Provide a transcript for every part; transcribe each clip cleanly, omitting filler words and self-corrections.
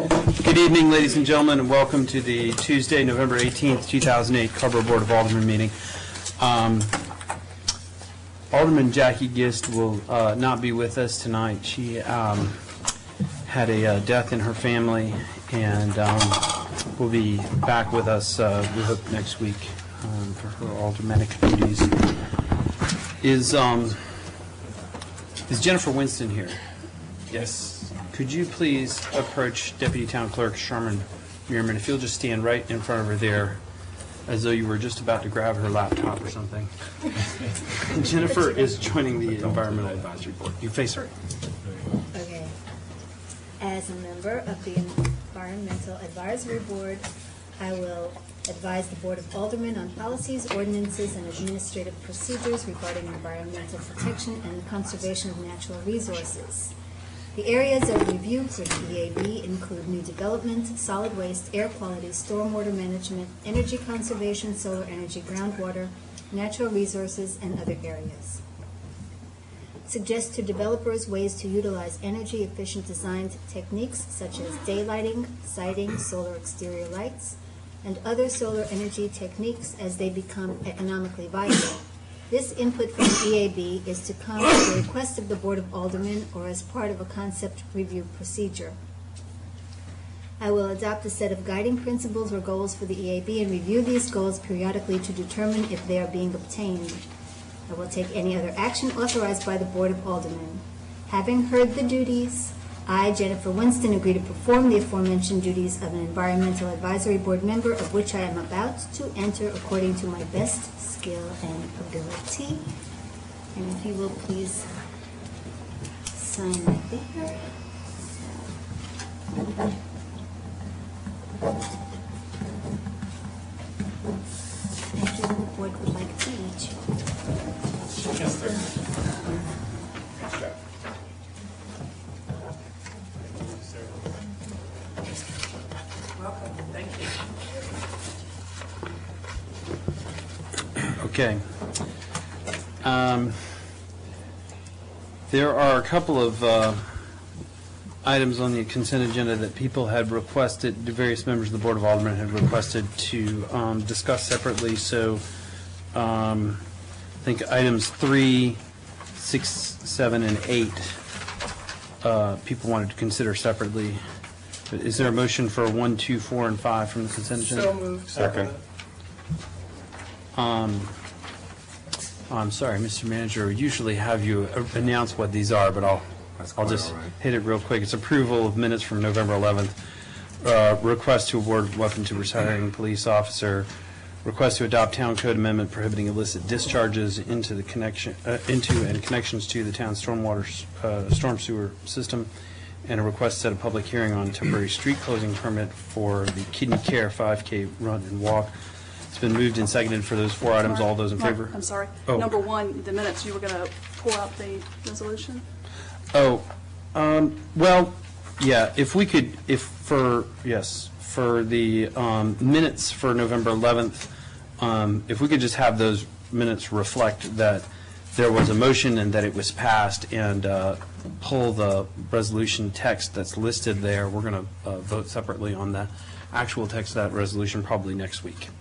Good evening, ladies and gentlemen, and welcome to the Tuesday, November 18th, 2008 Carrboro Board of Aldermen meeting. Alderman Jackie Gist will not be with us tonight. She had a death in her family and will be back with us, we hope, next week for her aldermanic duties. Is Jennifer Winston here? Yes. Could you please approach Deputy Town Clerk Sherman Meerman, if you'll just stand right in front of her there, as though you were just about to grab her laptop or something. Jennifer is joining the Environmental Advisory Board. You face her. Okay. As a member of the Environmental Advisory Board, I will advise the Board of Aldermen on policies, ordinances, and administrative procedures regarding environmental protection and conservation of natural resources. The areas of review for the EAB include new development, solid waste, air quality, stormwater management, energy conservation, solar energy, groundwater, natural resources, and other areas. Suggest to developers ways to utilize energy-efficient design techniques such as daylighting, siting, solar exterior lights, and other solar energy techniques as they become economically viable. This input from EAB is to come at the request of the Board of Aldermen or as part of a concept review procedure. I will adopt a set of guiding principles or goals for the EAB and review these goals periodically to determine if they are being obtained. I will take any other action authorized by the Board of Aldermen. Having heard the duties, I, Jennifer Winston, agree to perform the aforementioned duties of an Environmental Advisory Board member, of which I am about to enter according to my best skill and ability. And if you will please sign right there. Thank you. The board would like to meet you. Yes, sir. Welcome. Thank you. Okay. There are a couple of items on the consent agenda that people had requested, various members of the Board of Aldermen had requested to discuss separately. So I think items 3, 6, 7, and 8 people wanted to consider separately. Is there a motion for 1, 2, 4, and 5 from the consent agenda? So moved. Second. I'm sorry, Mr. Manager, we usually have you announce what these are, but I'll just hit it real quick. It's approval of minutes from November 11th, request to award weapon to retiring police officer, request to adopt town code amendment prohibiting illicit discharges into and connections to the town's storm sewer system, and a request to set a public hearing on temporary street closing permit for the Kidney Care 5K run and walk. It's been moved and seconded for those 4 items. All those in favor? I'm sorry. Oh. Number 1, the minutes, you were going to pull out the resolution? Oh, well, yeah, if we could, for the minutes for November 11th, if we could just have those minutes reflect that there was a motion and that it was passed, and pull the resolution text that's listed there. We're going to vote separately on the actual text of that resolution probably next week.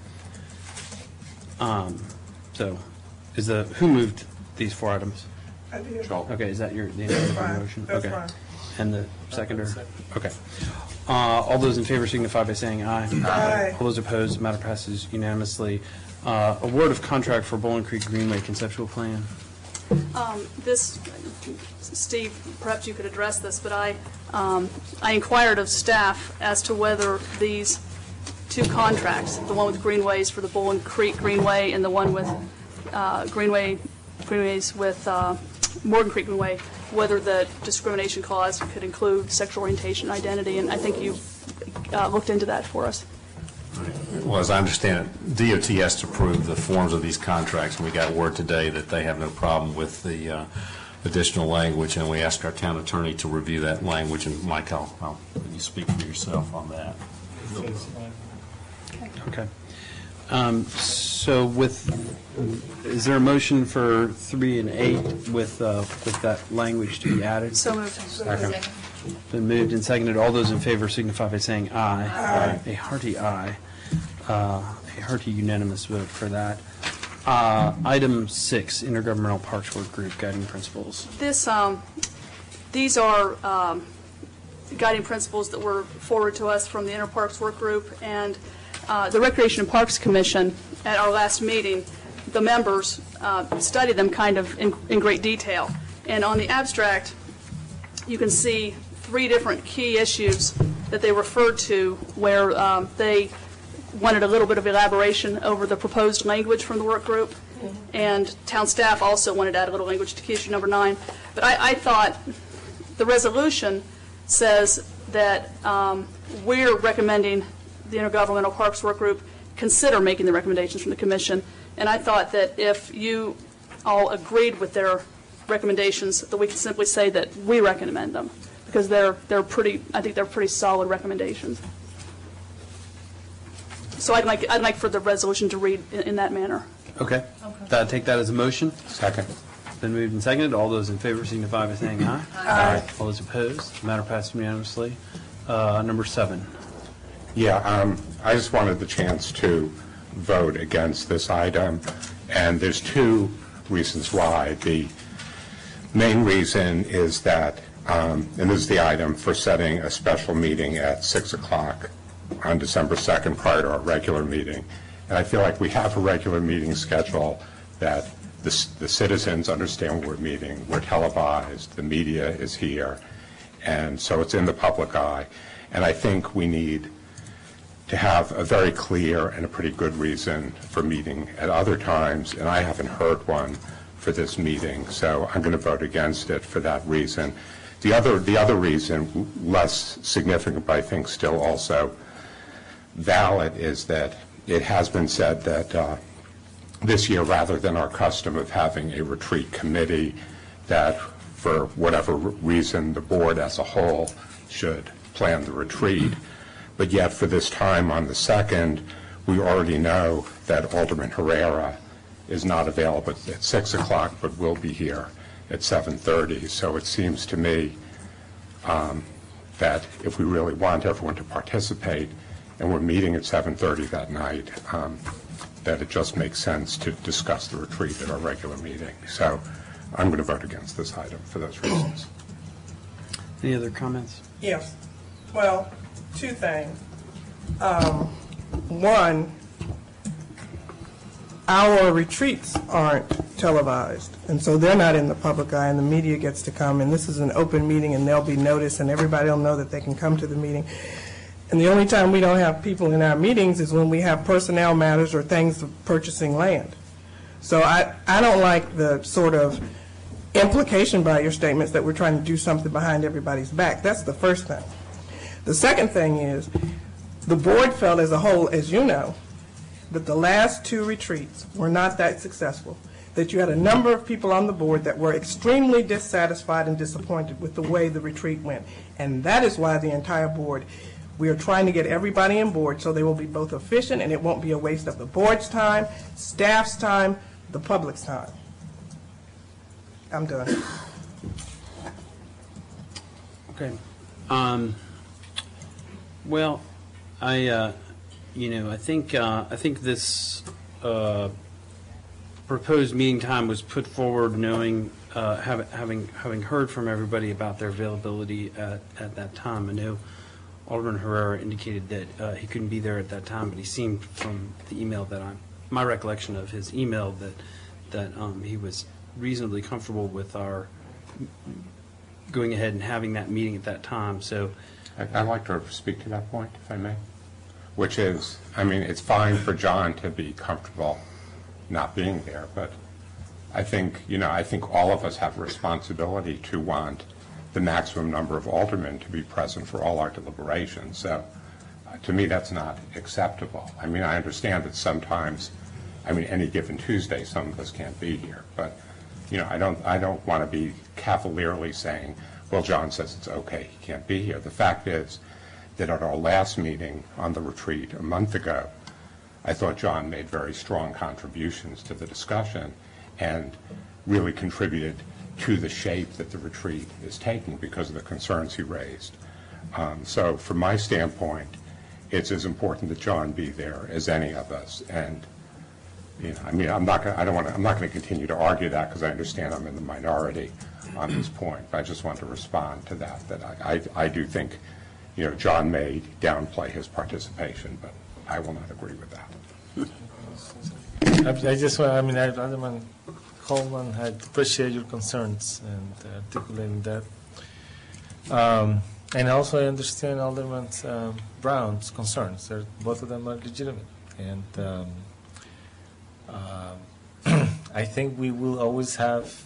So, who moved these 4 items? I did. Okay, is that the end of your motion? That's Okay. fine. And the seconder? Okay. All those in favor signify by saying aye. Aye. All those opposed, matter passes unanimously. Award of contract for Bowling Creek Greenway conceptual plan. This, Steve, perhaps you could address this, but I inquired of staff as to whether these 2 contracts, the one with Greenways for the Bowling Creek Greenway and the one with Greenways with Morgan Creek Greenway, whether the discrimination clause could include sexual orientation and identity, and I think you looked into that for us. Well, as I understand it, DOT has to approve the forms of these contracts, and we got word today that they have no problem with the additional language, and we asked our town attorney to review that language. And Mike, I'll let you speak for yourself on that. Okay. So So is there a motion for 3 and 8 with that language to be added? So moved. Second. Been moved and seconded. All those in favor signify by saying aye. Aye. A hearty aye. A hearty unanimous vote for that. Item 6, Intergovernmental Parks Work Group Guiding Principles. These are guiding principles that were forwarded to us from the Interparks Work Group and the Recreation and Parks Commission. At our last meeting, the members studied them kind of in great detail. And on the abstract, you can see 3 different key issues that they referred to where they wanted a little bit of elaboration over the proposed language from the work group. And town staff also wanted to add a little language to key issue number 9. But I thought the resolution says that we're recommending the Intergovernmental Parks Work Group consider making the recommendations from the Commission. And I thought that if you all agreed with their recommendations, that we could simply say that we recommend them, because they're pretty. I think they're pretty solid recommendations. So I'd like for the resolution to read in that manner. Okay. Take that as a motion. Second. Been moved and seconded. All those in favor signify by saying aye. Aye. All those opposed? The matter passed unanimously. Number 7. Yeah, I just wanted the chance to vote against this item, and there's 2 reasons why. The main reason is that, and this is the item for setting a special meeting at 6 o'clock on December 2nd prior to our regular meeting. And I feel like we have a regular meeting schedule that the citizens understand we're meeting, we're televised, the media is here, and so it's in the public eye. And I think we need to have a very clear and a pretty good reason for meeting at other times, and I haven't heard one for this meeting, so I'm going to vote against it for that reason. The other reason, less significant but I think still also valid, is that it has been said that this year, rather than our custom of having a retreat committee, that for whatever reason the board as a whole should plan the retreat. But yet for this time on the 2nd, we already know that Alderman Herrera is not available at 6 o'clock, but will be here at 7:30. So it seems to me that if we really want everyone to participate, and we're meeting at 7:30 that night, that it just makes sense to discuss the retreat at our regular meeting. So I'm going to vote against this item for those reasons. Any other comments? Yes. Well, 2 things. One, our retreats aren't televised, and so they're not in the public eye, and the media gets to come, and this is an open meeting, and there'll be notice, and everybody will know that they can come to the meeting. And the only time we don't have people in our meetings is when we have personnel matters or things of purchasing land. So I don't like the sort of implication by your statements that we're trying to do something behind everybody's back. That's the first thing. The second thing is the board felt as a whole, as you know, that the last 2 retreats were not that successful, that you had a number of people on the board that were extremely dissatisfied and disappointed with the way the retreat went. And that is why the entire board, we are trying to get everybody on board so they will be both efficient and it won't be a waste of the board's time, staff's time, the public's time. I'm done. Okay. Well, I think this proposed meeting time was put forward knowing, having heard from everybody about their availability at that time. I know Alderman Herrera indicated that he couldn't be there at that time, but he seemed from the email my recollection of his email that he was reasonably comfortable with our going ahead and having that meeting at that time. So I'd like to speak to that point, if I may, which is, I mean, it's fine for John to be comfortable not being there, but I think all of us have a responsibility to want the maximum number of aldermen to be present for all our deliberations. So to me, that's not acceptable. I mean, I understand that sometimes, any given Tuesday, some of us can't be here, but I don't want to be cavalierly saying, well, John says it's okay, he can't be here. The fact is that at our last meeting on the retreat a month ago, I thought John made very strong contributions to the discussion and really contributed to the shape that the retreat is taking because of the concerns he raised. So from my standpoint, it's as important that John be there as any of us. And I mean, I'm not going to continue to argue that because I understand I'm in the minority on this point. I just want to respond to that. I do think, John may downplay his participation, but I will not agree with that. Alderman Coleman had appreciated your concerns and articulating that. And also I understand Alderman Brown's concerns. Both of them are legitimate. And I think we will always have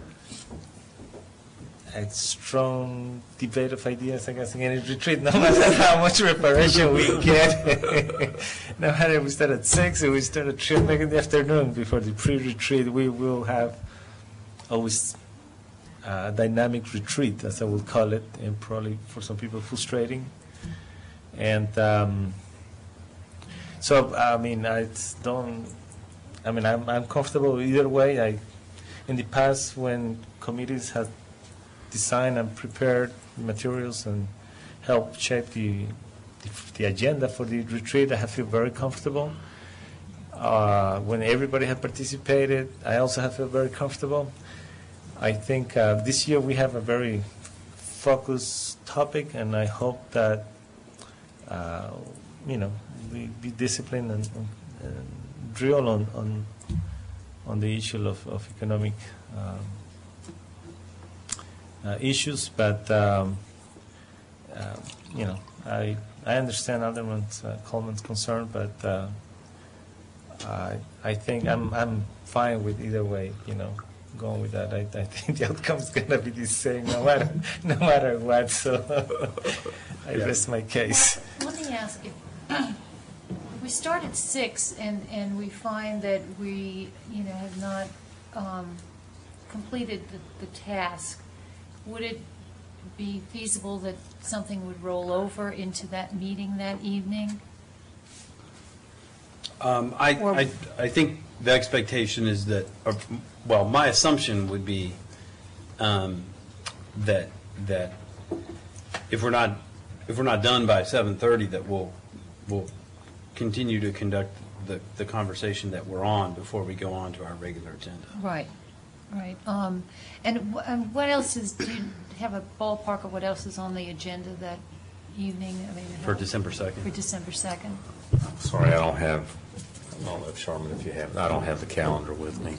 a strong debate of ideas, I guess, in any retreat, no matter how much preparation we get. No matter if we start at 6 or we start at 3 o'clock in the afternoon before the pre-retreat, we will have always a dynamic retreat, as I would call it, and probably for some people frustrating. And so, I mean, I'm comfortable either way. In the past, when committees have designed and prepared materials and helped shape the agenda for the retreat, I have felt very comfortable. When everybody had participated, I also have felt very comfortable. I think this year we have a very focused topic, and I hope that we be disciplined and drill on the issue of economic issues. But I understand Alderman Coleman's concern, but I think I'm fine with either way. Going with that. I think the outcome's going to be the same no matter what. So I rest my case. Let me ask you. We start at 6 and we find that we have not completed the task. Would it be feasible that something would roll over into that meeting that evening? I think the expectation is that, my assumption would be that if we're not done by 7:30, that we'll continue to conduct the conversation that we're on before we go on to our regular agenda. Right. And what else do you have a ballpark of what else is on the agenda that evening? For December 2nd. For December 2nd. Sorry, I don't know, Charmin, if you have, I don't have the calendar with me.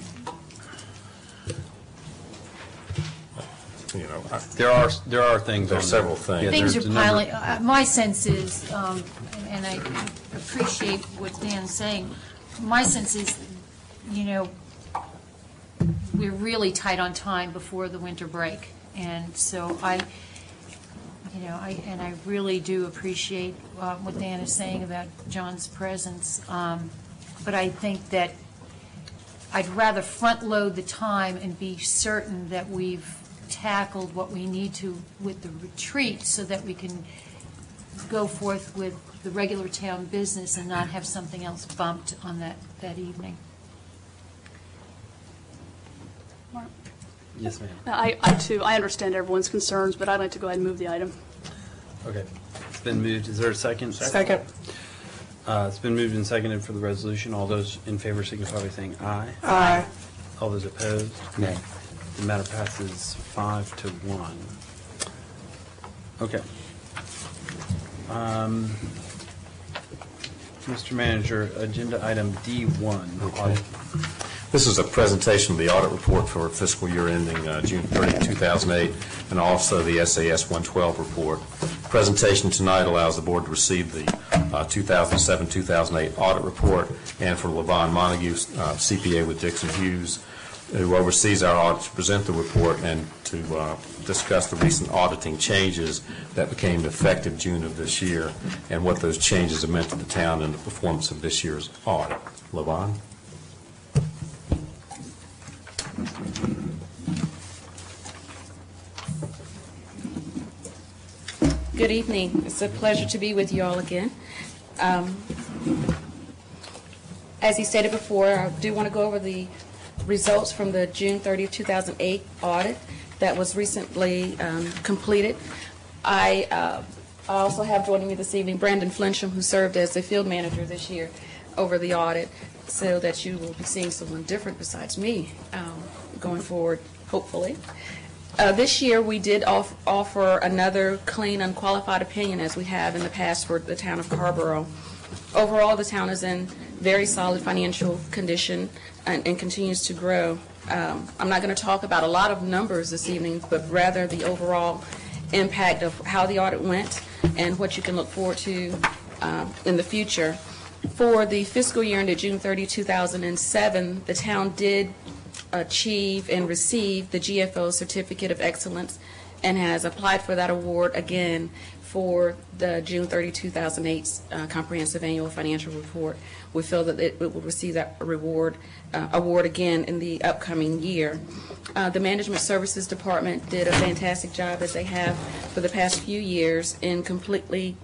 There are things. There's several things. Yeah, Things there's are piling. My sense is, and I appreciate what Dan's saying. My sense is, we're really tight on time before the winter break, and so I really do appreciate what Dan is saying about John's presence. But I think that I'd rather front load the time and be certain that we've tackled what we need to with the retreat so that we can go forth with the regular town business and not have something else bumped on that evening. Mark? Yes, ma'am. I too, I understand everyone's concerns, but I'd like to go ahead and move the item. Okay. It's been moved. Is there a second? Second. It's been moved and seconded for the resolution. All those in favor signify by saying aye. Aye. All those opposed? Nay. The matter passes 5-1. Okay. Mr. Manager, agenda item D1. Okay. This is a presentation of the audit report for fiscal year ending June 30, 2008, and also the SAS 112 report. Presentation tonight allows the board to receive the 2007-2008 audit report, and for Levon Montague, CPA with Dixon Hughes, who oversees our audit, to present the report and to discuss the recent auditing changes that became effective June of this year and what those changes have meant to the town and the performance of this year's audit. Levon? Good evening. It's a pleasure to be with you all again. As he stated before, I do want to go over the results from the June 30th, 2008 audit that was recently completed. I also have joining me this evening Brandon Flincham, who served as the field manager this year over the audit, so that you will be seeing someone different besides me going forward, hopefully. This year, we did offer another clean, unqualified opinion, as we have in the past for the town of Carrboro. Overall, the town is in very solid financial condition and continues to grow. I'm not going to talk about a lot of numbers this evening, but rather the overall impact of how the audit went and what you can look forward to in the future. For the fiscal year ended June 30, 2007, the town did achieve and receive the GFO Certificate of Excellence and has applied for that award again for the June 30, 2008 Comprehensive Annual Financial Report. We feel that it will receive that award again in the upcoming year. The Management Services Department did a fantastic job, as they have for the past few years, in completing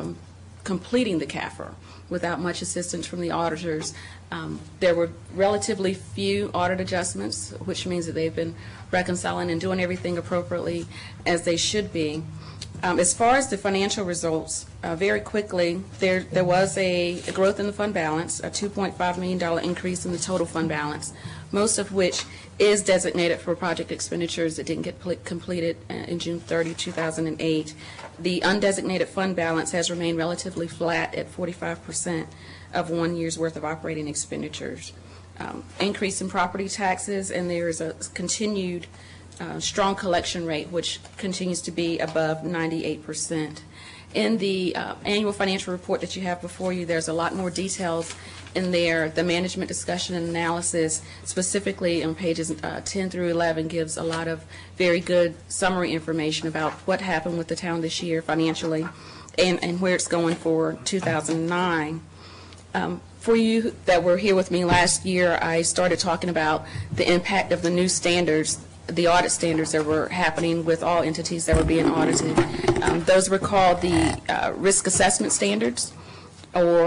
the CAFR without much assistance from the auditors. There were relatively few audit adjustments, which means that they've been reconciling and doing everything appropriately as they should be. As far as the financial results, very quickly, there was a growth in the fund balance, a $2.5 million increase in the total fund balance, most of which is designated for project expenditures that didn't get completed in June 30, 2008. The undesignated fund balance has remained relatively flat at 45% of 1 year's worth of operating expenditures. Increase in property taxes, and there is a continued strong collection rate, which continues to be above 98%. In the annual financial report that you have before you, there's a lot more details in there. The management discussion and analysis, specifically on pages 10 through 11, gives a lot of very good summary information about what happened with the town this year financially and where it's going for 2009. For you that were here with me last year, I started talking about the impact of the new standards, the audit standards that were happening with all entities that were being audited. Those were called the risk assessment standards, or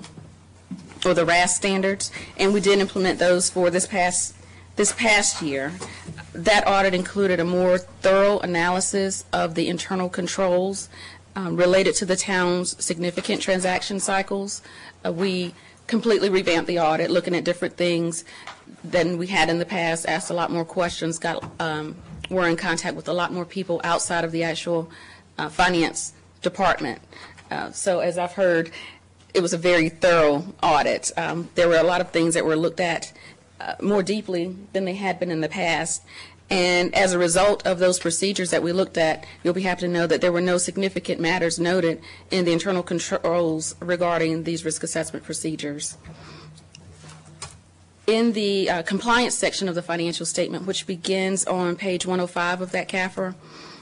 the RAS standards, and we did implement those for this past year. That audit included a more thorough analysis of the internal controls related to the town's significant transaction cycles. We completely revamped the audit, looking at different things than we had in the past, asked a lot more questions, were in contact with a lot more people outside of the actual finance department. So as I've heard, it was a very thorough audit. There were a lot of things that were looked at more deeply than they had been in the past. And as a result of those procedures that we looked at, you'll be happy to know that there were no significant matters noted in the internal controls regarding these risk assessment procedures. In the compliance section of the financial statement, which begins on page 105 of that CAFR,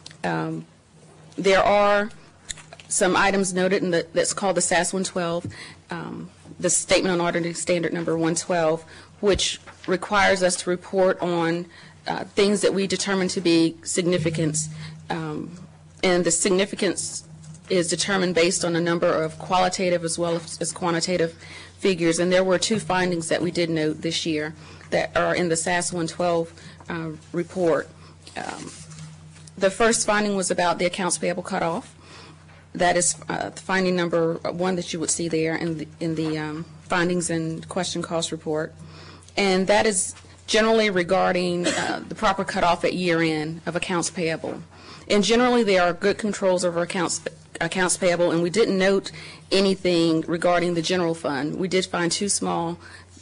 there are some items noted in that's called the SAS 112, the Statement on Auditing Standard number 112, which requires us to report on things that we determine to be significant, and the significance is determined based on a number of qualitative as well as quantitative figures. And there were two findings that we did note this year that are in the SAS 112 report. The first finding was about the accounts payable cutoff. That is finding number one that you would see there in the findings and question cost report. And that is generally regarding the proper cutoff at year end of accounts payable. And generally there are good controls over accounts payable, and we didn't note anything regarding the general fund. We did find two small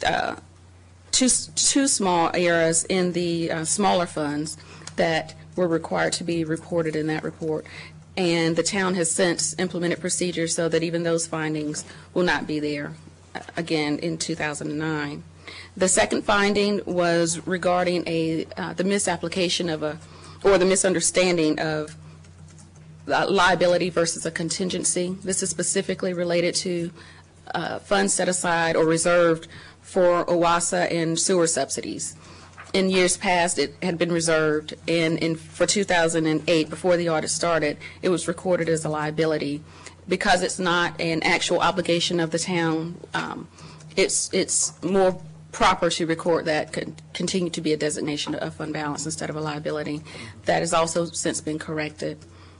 errors in the smaller funds that were required to be reported in that report. And the town has since implemented procedures so that even those findings will not be there again in 2009. The second finding was regarding the misapplication of or the misunderstanding of liability versus a contingency. This is specifically related to funds set aside or reserved for OWASA and sewer subsidies. In years past, it had been reserved, and for 2008, before the audit started, it was recorded as a liability. Because it's not an actual obligation of the town, it's more proper to record that continue to be a designation of fund balance instead of a liability. That has also since been corrected.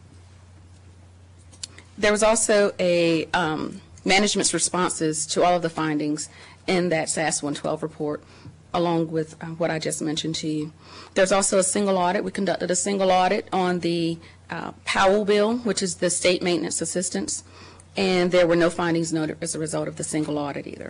There was also a management's responses to all of the findings in that SAS 112 report, along with what I just mentioned to you. There's also a single audit. We conducted a single audit on the Powell bill, which is the state maintenance assistance, and there were no findings noted as a result of the single audit either.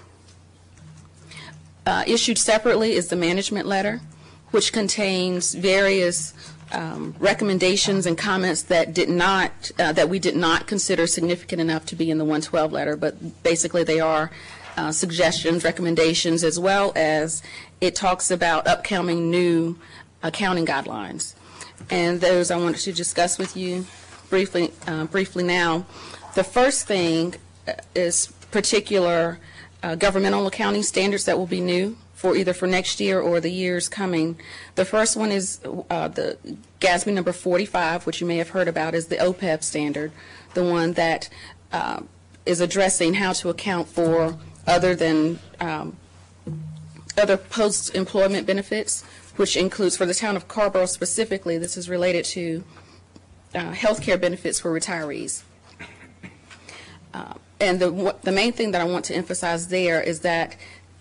Issued separately is the management letter, which contains various recommendations and comments that we did not consider significant enough to be in the 112 letter, but basically they are suggestions, recommendations, as well as it talks about upcoming new accounting guidelines. And those I wanted to discuss with you briefly now. The first thing is particular governmental accounting standards that will be new for either for next year or the years coming. The first one is the GASB number 45, which you may have heard about, is the OPEB standard, the one that is addressing how to account for other than other post-employment benefits, which includes, for the town of Carrboro specifically, this is related to health care benefits for retirees. And the main thing that I want to emphasize there is that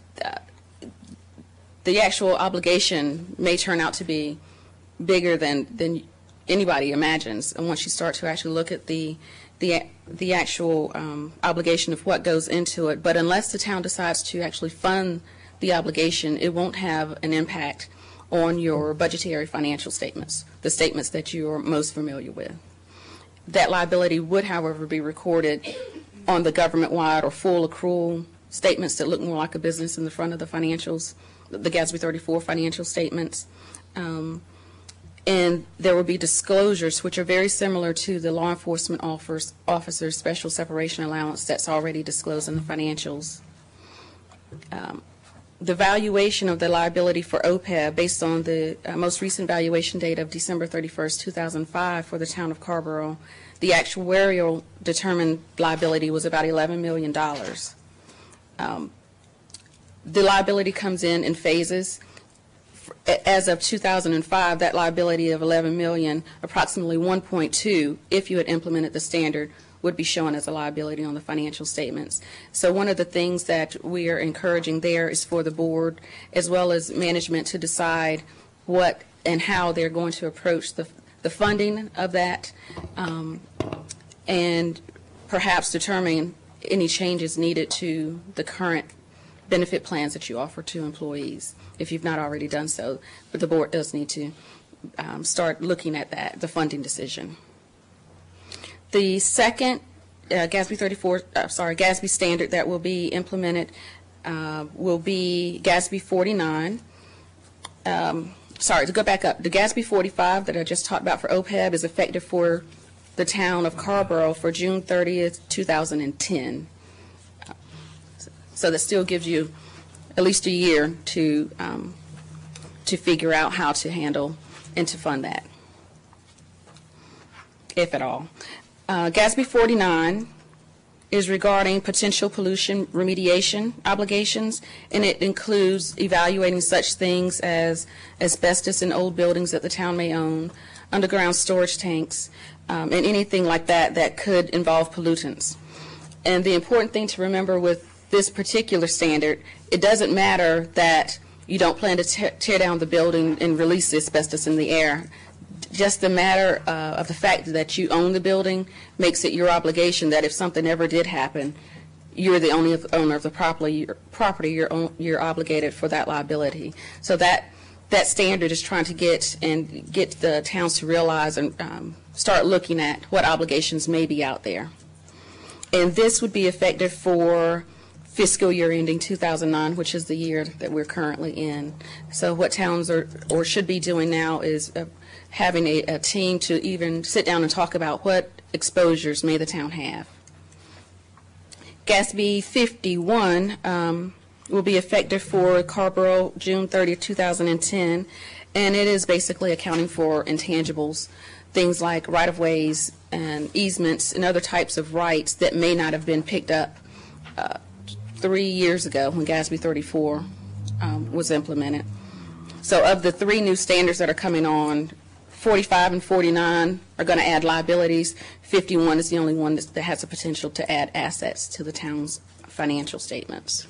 the actual obligation may turn out to be bigger than anybody imagines. And once you start to actually look at the actual obligation of what goes into it, but unless the town decides to actually fund the obligation, it won't have an impact on your budgetary financial statements, the statements that you are most familiar with. That liability would, however, be recorded on the government-wide or full accrual statements that look more like a business in the front of the financials, the GASB 34 financial statements. And there will be disclosures which are very similar to the law enforcement officer's special separation allowance that's already disclosed in the financials. The valuation of the liability for OPEB based on the most recent valuation date of December 31st, 2005 for the town of Carrboro, the actuarial determined liability was about $11 million. The liability comes in phases. As of 2005, that liability of $11 million, approximately 1.2, if you had implemented the standard, would be shown as a liability on the financial statements. So one of the things that we are encouraging there is for the board as well as management to decide what and how they're going to approach the funding of that, and perhaps determine any changes needed to the current benefit plans that you offer to employees, if you've not already done so. But the board does need to start looking at that, the funding decision. The second GASB standard that will be implemented will be GASB 49. To go back up, the GASB 45 that I just talked about for OPEB is effective for the town of Carrboro for June 30th, 2010. So that still gives you at least a year to figure out how to handle and to fund that, if at all. GASB 49 is regarding potential pollution remediation obligations, and it includes evaluating such things as asbestos in old buildings that the town may own, underground storage tanks, and anything like that that could involve pollutants. And the important thing to remember with this particular standard, it doesn't matter that you don't plan to tear down the building and release asbestos in the air. Just the matter of the fact that you own the building makes it your obligation that if something ever did happen, you're the only owner of the property. You're obligated for that liability. So that standard is trying to get the towns to realize and start looking at what obligations may be out there. And this would be effective for fiscal year ending 2009, which is the year that we're currently in. So what towns are or should be doing now is having a team to even sit down and talk about what exposures may the town have. GASB 51 will be effective for Carrboro June 30, 2010, and it is basically accounting for intangibles, things like right-of-ways and easements and other types of rights that may not have been picked up 3 years ago when GASB 34 was implemented. So of the 3 new standards that are coming on, 45 and 49 are going to add liabilities. 51 is the only one that has the potential to add assets to the town's financial statements.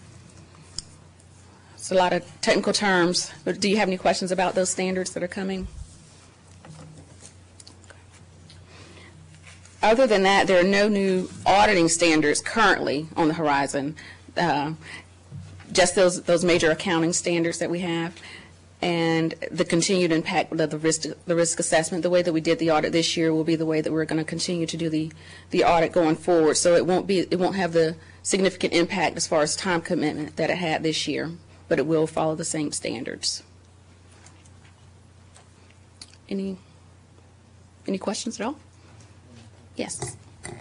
It's a lot of technical terms, but do you have any questions about those standards that are coming? Other than that, there are no new auditing standards currently on the horizon, just those major accounting standards that we have, and the continued impact of the risk assessment. The way that we did the audit this year will be the way that we're going to continue to do the audit going forward. So it won't have the significant impact as far as time commitment that it had this year, but it will follow the same standards. Any questions at all? Yes.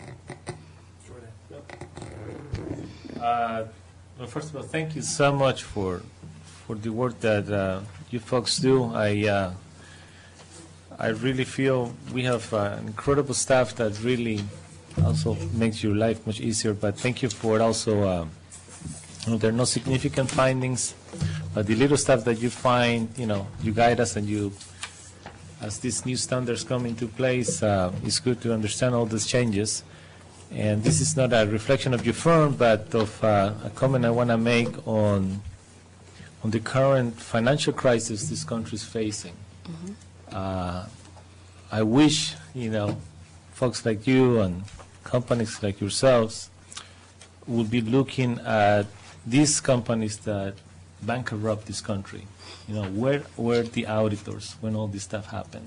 Well, first of all, thank you so much for the work that you folks do. I really feel we have an incredible staff that really also makes your life much easier. But thank you for also. There are no significant findings, but the little stuff that you find, you guide us, and as these new standards come into place, it's good to understand all these changes. And this is not a reflection of your firm, but of a comment I want to make on the current financial crisis this country is facing. Mm-hmm. I wish, folks like you and companies like yourselves would be looking at these companies that bankrupt this country. Where were the auditors when all this stuff happened?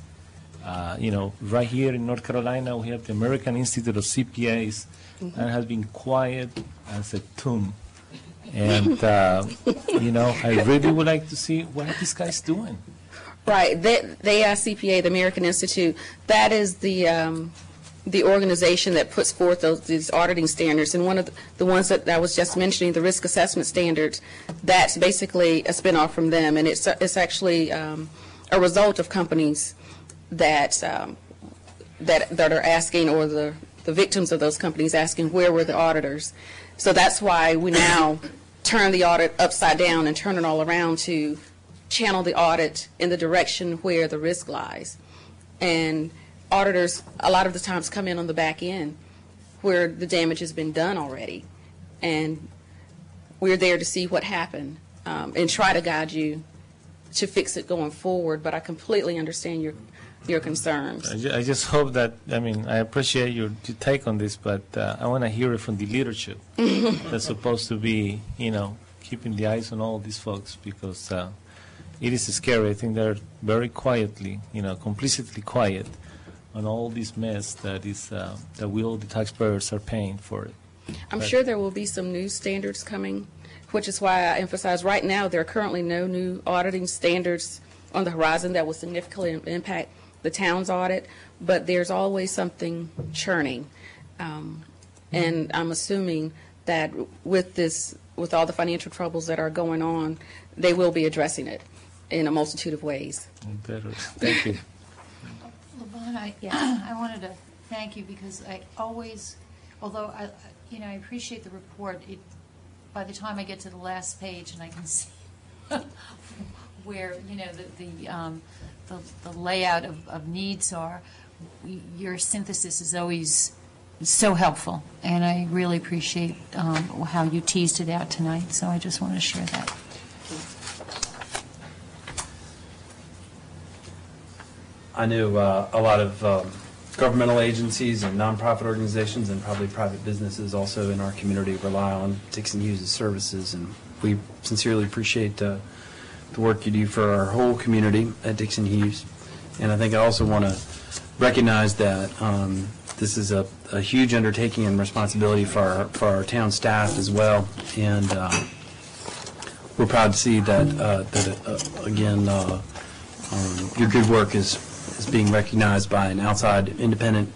Right here in North Carolina, we have the American Institute of CPAs, mm-hmm. and has been quiet as a tomb. And, I really would like to see what are these guys doing. Right. The AICPA, the American Institute, that is the organization that puts forth these auditing standards. And one of the ones that I was just mentioning, the risk assessment standards, that's basically a spinoff from them. And it's actually a result of companies that are asking, or the victims of those companies asking, where were the auditors? So that's why we now turn the audit upside down and turn it all around to channel the audit in the direction where the risk lies. And auditors a lot of the times come in on the back end where the damage has been done already. And we're there to see what happened and try to guide you to fix it going forward. But I completely understand your concerns. I just hope that, I appreciate your take on this, but I want to hear it from the leadership that's supposed to be, keeping the eyes on all these folks, because it is scary. I think they're very quietly, complicitly quiet on all this mess that we all, the taxpayers, are paying for it. I'm sure there will be some new standards coming, which is why I emphasize right now there are currently no new auditing standards on the horizon that will significantly impact the town's audit, but there's always something churning. And I'm assuming that with all the financial troubles that are going on, they will be addressing it in a multitude of ways. Better. Thank you. LaVon, I wanted to thank you, because I always, although I appreciate the report, by the time I get to the last page and I can see where the layout of needs are, your synthesis is always so helpful, and I really appreciate how you teased it out tonight. So I just want to share that. I know a lot of governmental agencies and nonprofit organizations and probably private businesses also in our community rely on Dixon Hughes' services, and we sincerely appreciate the work you do for our whole community at Dixon Hughes. And I think I also want to recognize that this is a huge undertaking and responsibility for our town staff as well, and we're proud to see that again your good work is being recognized by an outside independent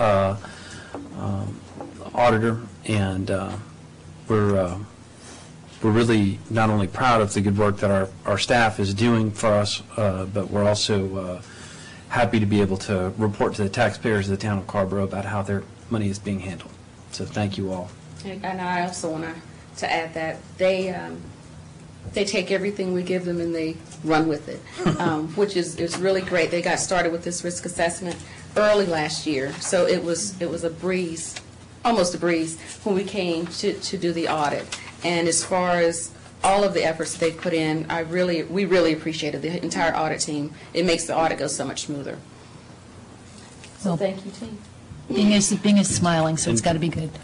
auditor, and we're really not only proud of the good work that our staff is doing for us, but we're also happy to be able to report to the taxpayers of the town of Carrboro about how their money is being handled. So thank you all. And I also want to to add that they take everything we give them and they run with it, which is really great. They got started with this risk assessment early last year, so it was a breeze, almost a breeze, when we came to do the audit. And as far as all of the efforts they put in, we really appreciated the entire audit team. It makes the audit go so much smoother. So Well, thank you, team. Bing is smiling, so it's got to be good.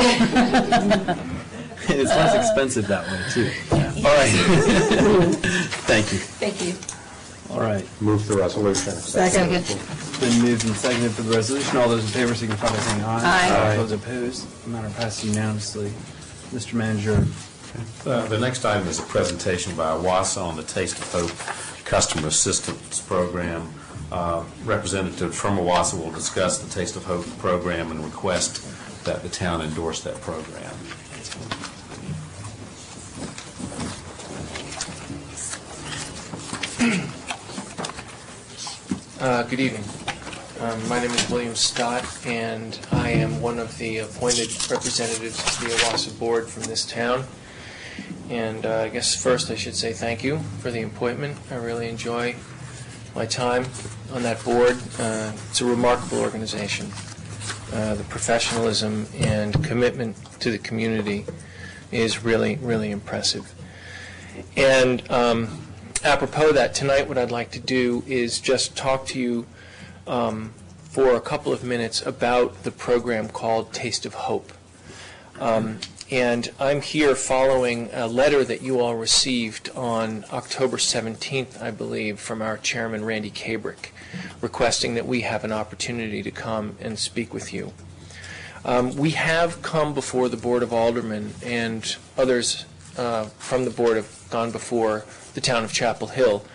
It's less expensive that way, too. All right. Thank you. Thank you. All right. Move the resolution. Second. It's been moved and seconded for the resolution. All those in favor signify by saying aye. Aye. Those opposed, the matter passes unanimously. Mr. Manager. The next item is a presentation by OWASA on the Taste of Hope Customer Assistance Program. Representatives from OWASA will discuss the Taste of Hope program and request that the town endorse that program. Good evening. My name is William Stott, and I am one of the appointed representatives to the OWASA board from this town. And I guess first I should say thank you for the appointment. I really enjoy my time on that board. It's a remarkable organization. The professionalism and commitment to the community is really, really impressive. And apropos of that, tonight what I'd like to do is just talk to you for a couple of minutes about the program called Taste of Hope. And I'm here following a letter that you all received on October 17th, I believe, from our chairman, Randy Kabrick, requesting that we have an opportunity to come and speak with you. We have come before the Board of Aldermen, and others from the board have gone before the town of Chapel Hill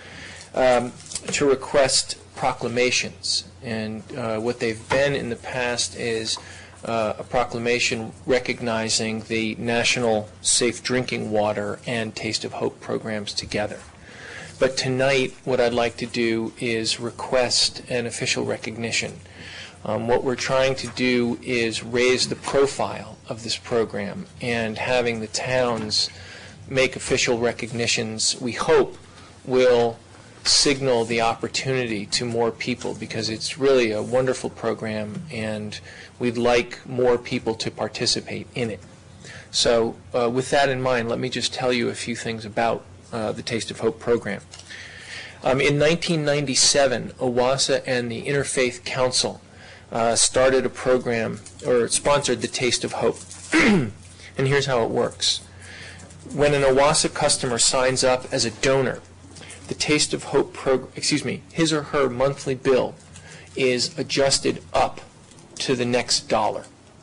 to request proclamations. And what they've been in the past is a proclamation recognizing the National Safe Drinking Water and Taste of Hope programs together. But tonight, what I'd like to do is request an official recognition. What we're trying to do is raise the profile of this program, and having the towns make official recognitions, we hope, will signal the opportunity to more people, because it's really a wonderful program and we'd like more people to participate in it. So with that in mind, let me just tell you a few things about the Taste of Hope program. In 1997, OWASA and the Interfaith Council started a program, or sponsored the Taste of Hope. And here's how it works. When an OWASA customer signs up as a donor, the Taste of Hope his or her monthly bill is adjusted up to the next dollar.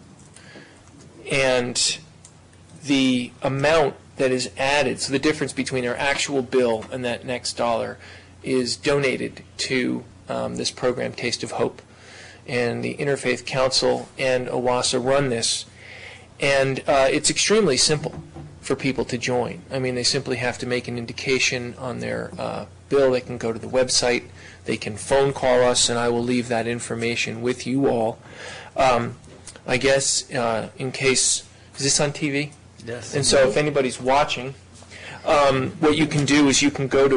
And the amount that is added, so the difference between their actual bill and that next dollar, is donated to this program, Taste of Hope. And the Interfaith Council and OWASA run this. And it's extremely simple for people to join. I mean, they simply have to make an indication on their bill. They can go to the website. They can phone call us, and I will leave that information with you all. I guess in case, is this on TV? Yes. And so if anybody's watching, what you can do is you can go to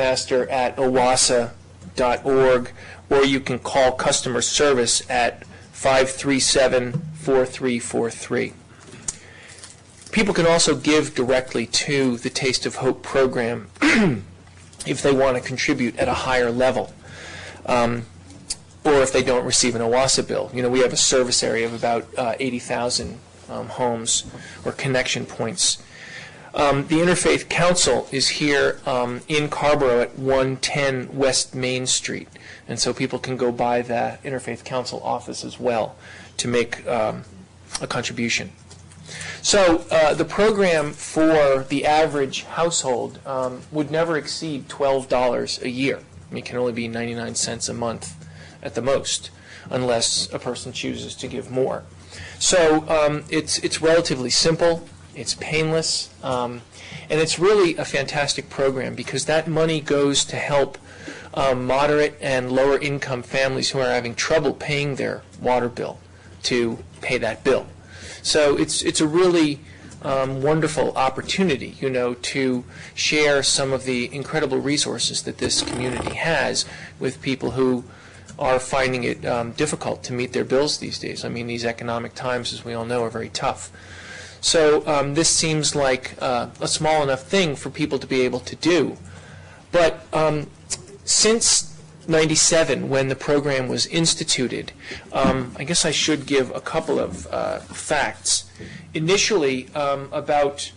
webmaster@owasa.org, or you can call customer service at 537-4343. People can also give directly to the Taste of Hope program if they want to contribute at a higher level, or if they don't receive an OWASA bill. You know, we have a service area of about 80,000 homes or connection points. The Interfaith Council is here in Carrboro at 110 West Main Street, and so people can go by the Interfaith Council office as well to make a contribution. So the program for the average household would never exceed $12 a year. I mean, it can only be 99 cents a month at the most, unless a person chooses to give more. So it's relatively simple, it's painless, and it's really a fantastic program, because that money goes to help moderate and lower income families who are having trouble paying their water bill to pay that bill. So it's a really wonderful opportunity, to share some of the incredible resources that this community has with people who are finding it difficult to meet their bills these days. I mean, these economic times, as we all know, are very tough. So this seems like a small enough thing for people to be able to do. But since 97, when the program was instituted, I guess I should give a couple of facts. Initially, about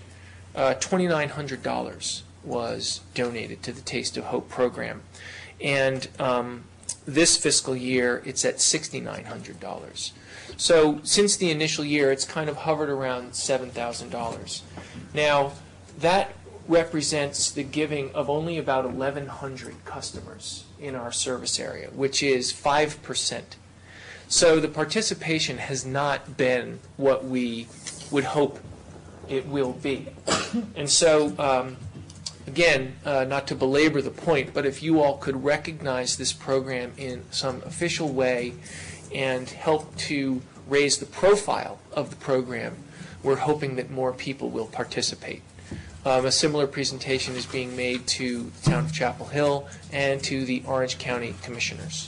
$2,900 was donated to the Taste of Hope program. And this fiscal year, it's at $6,900. So since the initial year, it's kind of hovered around $7,000. Now, that represents the giving of only about 1,100 customers in our service area, which is 5%. So the participation has not been what we would hope it will be. And so, again, not to belabor the point, but if you all could recognize this program in some official way and help to raise the profile of the program, we're hoping that more people will participate. A similar presentation is being made to the town of Chapel Hill and to the Orange County Commissioners.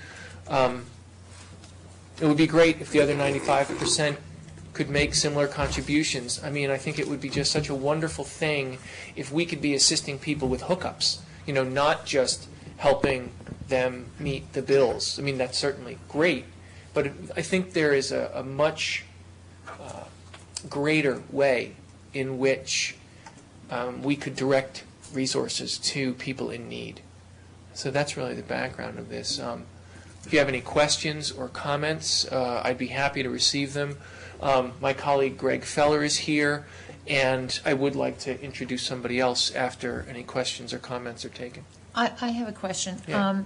It would be great if the other 95% could make similar contributions. I mean, I think it would be just such a wonderful thing if we could be assisting people with hookups, not just helping them meet the bills. I mean, that's certainly great, but I think there is a much greater way in which we could direct resources to people in need. So that's really the background of this. If you have any questions or comments, I'd be happy to receive them. My colleague Greg Feller is here, and I would like to introduce somebody else after any questions or comments are taken. I have a question. Yeah.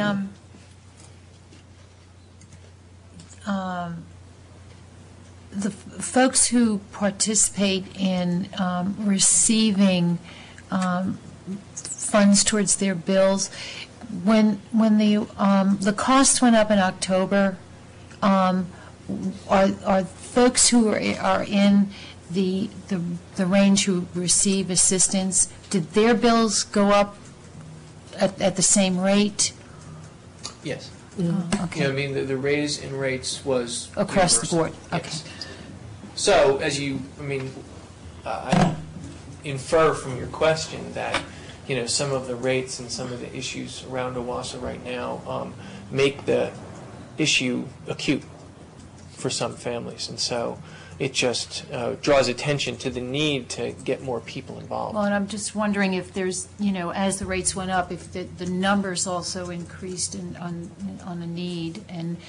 The folks who participate in receiving funds towards their bills, when the cost went up in October, are folks who are in the range who receive assistance, did their bills go up at the same rate? Yes. Okay. I mean, the raise in rates was Across the universal. board. Okay. Yes. So, I infer from your question that, some of the rates and some of the issues around OWASA right now make the issue acute for some families. And so it just draws attention to the need to get more people involved. Well, and I'm just wondering if there's, as the rates went up, if the numbers also increased on the need, and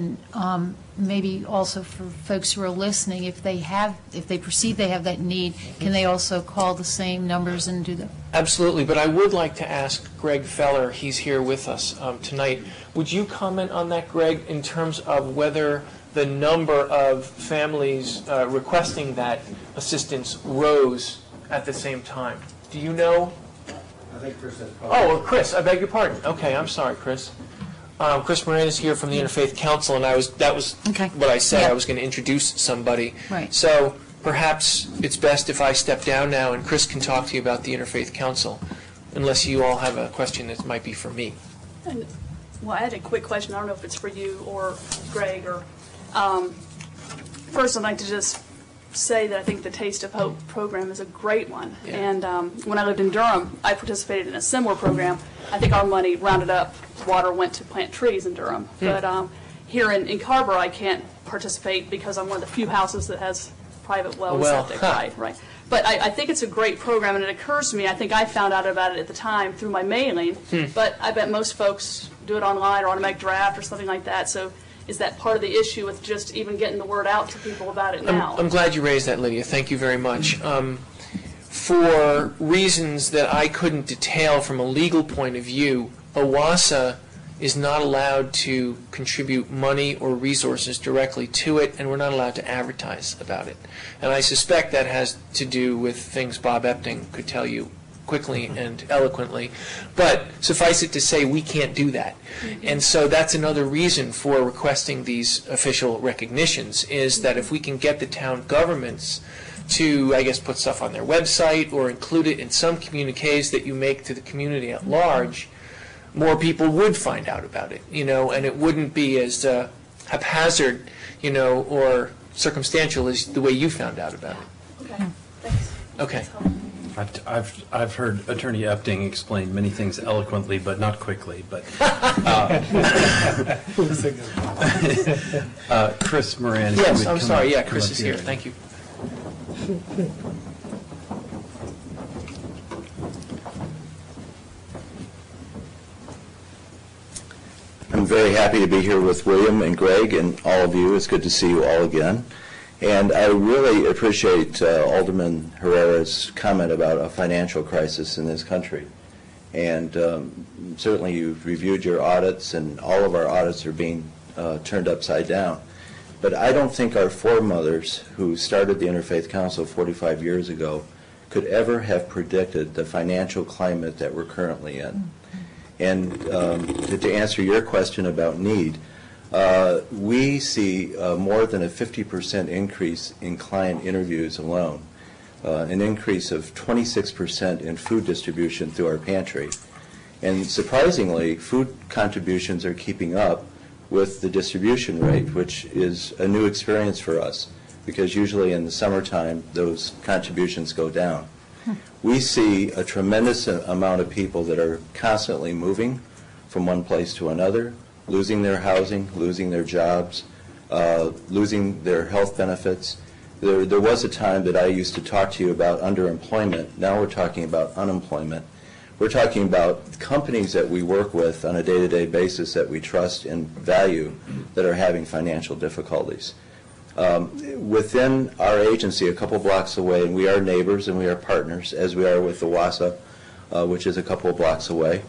maybe also for folks who are listening, if they perceive they have that need, can they also call the same numbers and do the? Absolutely, but I would like to ask Greg Feller, he's here with us tonight. Would you comment on that, Greg, in terms of whether the number of families requesting that assistance rose at the same time? Do you know? I think Chris has well, Chris, I beg your pardon. Okay, I'm sorry, Chris. Chris Moran is here from the Interfaith Council, and that was Okay. what I said. Yeah. I was going to introduce somebody. Right. So perhaps it's best if I step down now, and Chris can talk to you about the Interfaith Council, unless you all have a question that might be for me. Well, I had a quick question. I don't know if it's for you or Greg or. First, I'd like to just say that I think the Taste of Hope program is a great one. Yeah. And when I lived in Durham, I participated in a similar program. I think our money rounded up, water went to plant trees in Durham. But here in Carver, I can't participate because I'm one of the few houses that has private well and septic. Right. But I think it's a great program, and it occurs to me, I think I found out about it at the time through my mailing, but I bet most folks do it online or automatic draft or something like that. So is that part of the issue with just even getting the word out to people about it now? I'm glad you raised that, Lydia. Thank you very much. For reasons that I couldn't detail from a legal point of view, OWASA is not allowed to contribute money or resources directly to it, and we're not allowed to advertise about it. And I suspect that has to do with things Bob Epting could tell you quickly and eloquently. But suffice it to say, we can't do that. And so that's another reason for requesting these official recognitions, is that if we can get the town governments to, I guess, put stuff on their website or include it in some communiques that you make to the community at large, more people would find out about it, and it wouldn't be as haphazard, or circumstantial as the way you found out about it. Okay, thanks. Okay. I've heard Attorney Epting explain many things eloquently, but not quickly. But Chris Moran. if you Yes, would I'm come sorry. up- Yeah, come Chris up is here. and- Thank you. I'm very happy to be here with William and Greg and all of you. It's good to see you all again. And I really appreciate Alderman Herrera's comment about a financial crisis in this country. And certainly you've reviewed your audits, and all of our audits are being turned upside down. But I don't think our foremothers who started the Interfaith Council 45 years ago could ever have predicted the financial climate that we're currently in. And to answer your question about need, we see more than a 50% increase in client interviews alone, an increase of 26% in food distribution through our pantry. And surprisingly, food contributions are keeping up with the distribution rate, which is a new experience for us, because usually in the summertime, those contributions go down. We see a tremendous amount of people that are constantly moving from one place to another, losing their housing, losing their jobs, losing their health benefits. There was a time that I used to talk to you about underemployment. Now we're talking about unemployment. We're talking about companies that we work with on a day-to-day basis that we trust and value that are having financial difficulties. Within our agency, a couple blocks away, and we are neighbors and we are partners, as we are with the WASA, which is a couple blocks away,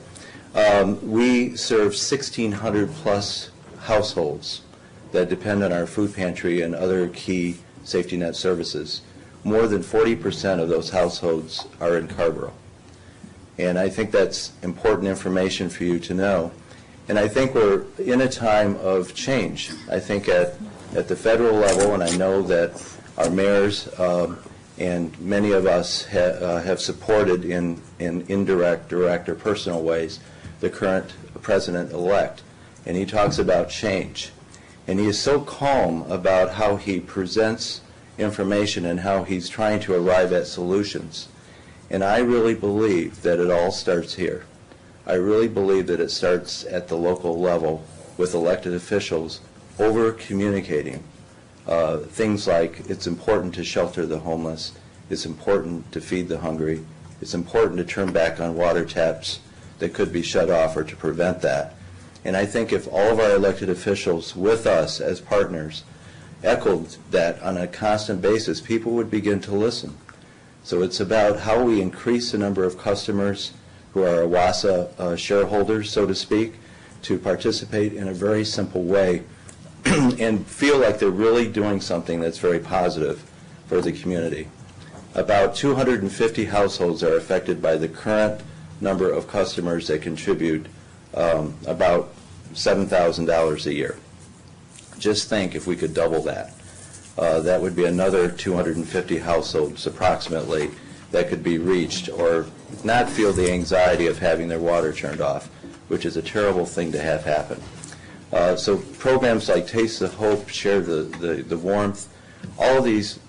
we serve 1,600 plus households that depend on our food pantry and other key safety net services. More than 40% of those households are in Carrboro. And I think that's important information for you to know. And I think we're in a time of change. I think at the federal level, and I know that our mayors and many of us have supported in indirect, direct, or personal ways the current president-elect. And he talks about change. And he is so calm about how he presents information and how he's trying to arrive at solutions. And I really believe that it all starts here. I really believe that it starts at the local level with elected officials over-communicating things like it's important to shelter the homeless, it's important to feed the hungry, it's important to turn back on water taps that could be shut off or to prevent that. And I think if all of our elected officials with us as partners echoed that on a constant basis, people would begin to listen. So it's about how we increase the number of customers who are WASA shareholders, so to speak, to participate in a very simple way and feel like they're really doing something that's very positive for the community. About 250 households are affected by the current number of customers that contribute about $7,000 a year. Just think if we could double that. That would be another 250 households approximately that could be reached or not feel the anxiety of having their water turned off, which is a terrible thing to have happen. So programs like Taste of Hope, Share the Warmth, all of these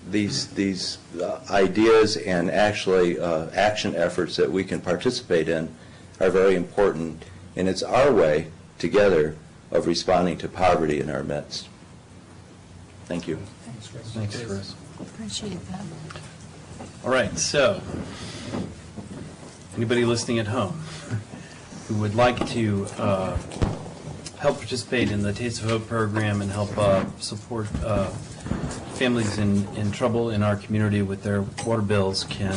ideas and actually action efforts that we can participate in are very important, and it's our way together of responding to poverty in our midst. Thank you. Thanks, Chris. Appreciate that. All right, so anybody listening at home who would like to help participate in the Taste of Hope program and help support families in trouble in our community with their water bills can,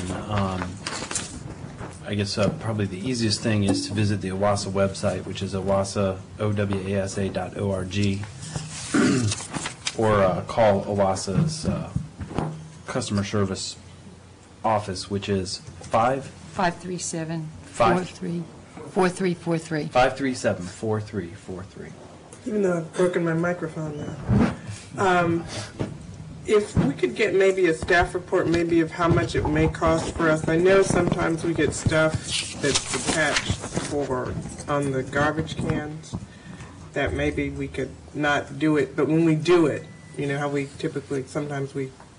I guess probably the easiest thing is to visit the OWASA website, which is owasa.org, or call OWASA's customer service office, which is 537-4343. 537-4343. Even though I've broken my microphone now. If we could get maybe a staff report, maybe of how much it may cost for us. I know sometimes we get stuff that's attached on the garbage cans, that maybe we could not do it, but when we do it, you know how we typically, sometimes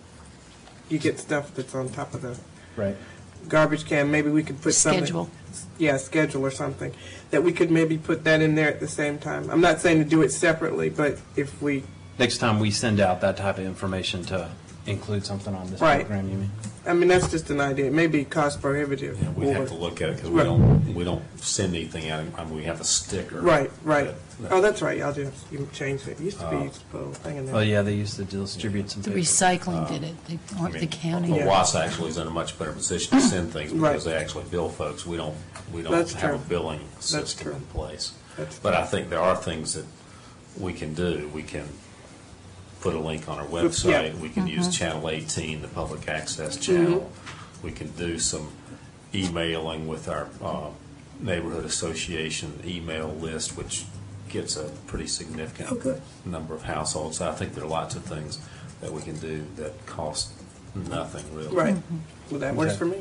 you get stuff that's on top of the Right. garbage can, maybe we could put something. Schedule. Yeah, schedule or something, that we could maybe put that in there at the same time. I'm not saying to do it separately, but if we, Next time we send out that type of information to include something on this Right. program, you mean? I mean, that's just an idea. It may be cost prohibitive. Yeah, we have to look at it because Right. we don't send anything out. I mean, we have a sticker. Right, right. that- Oh, that's right, y'all do, you changed it. It used to be, you used to put a little thing in there. Oh, yeah, they used to distribute some The paper. recycling did it, I the mean, county. Well, Yeah. WAS actually is in a much better position to send things Right. because they actually bill folks. We don't That's have a true. billing That's system true. in place. That's But true. I think there are things that we can do. We can put a link on our Yeah. website. We can use Channel 18, the public access channel. Mm-hmm. We can do some emailing with our neighborhood association email list, which gets a pretty significant Oh, good. number of households. I think there are lots of things that we can do that cost nothing, really. Right. Well, that works Okay. for me.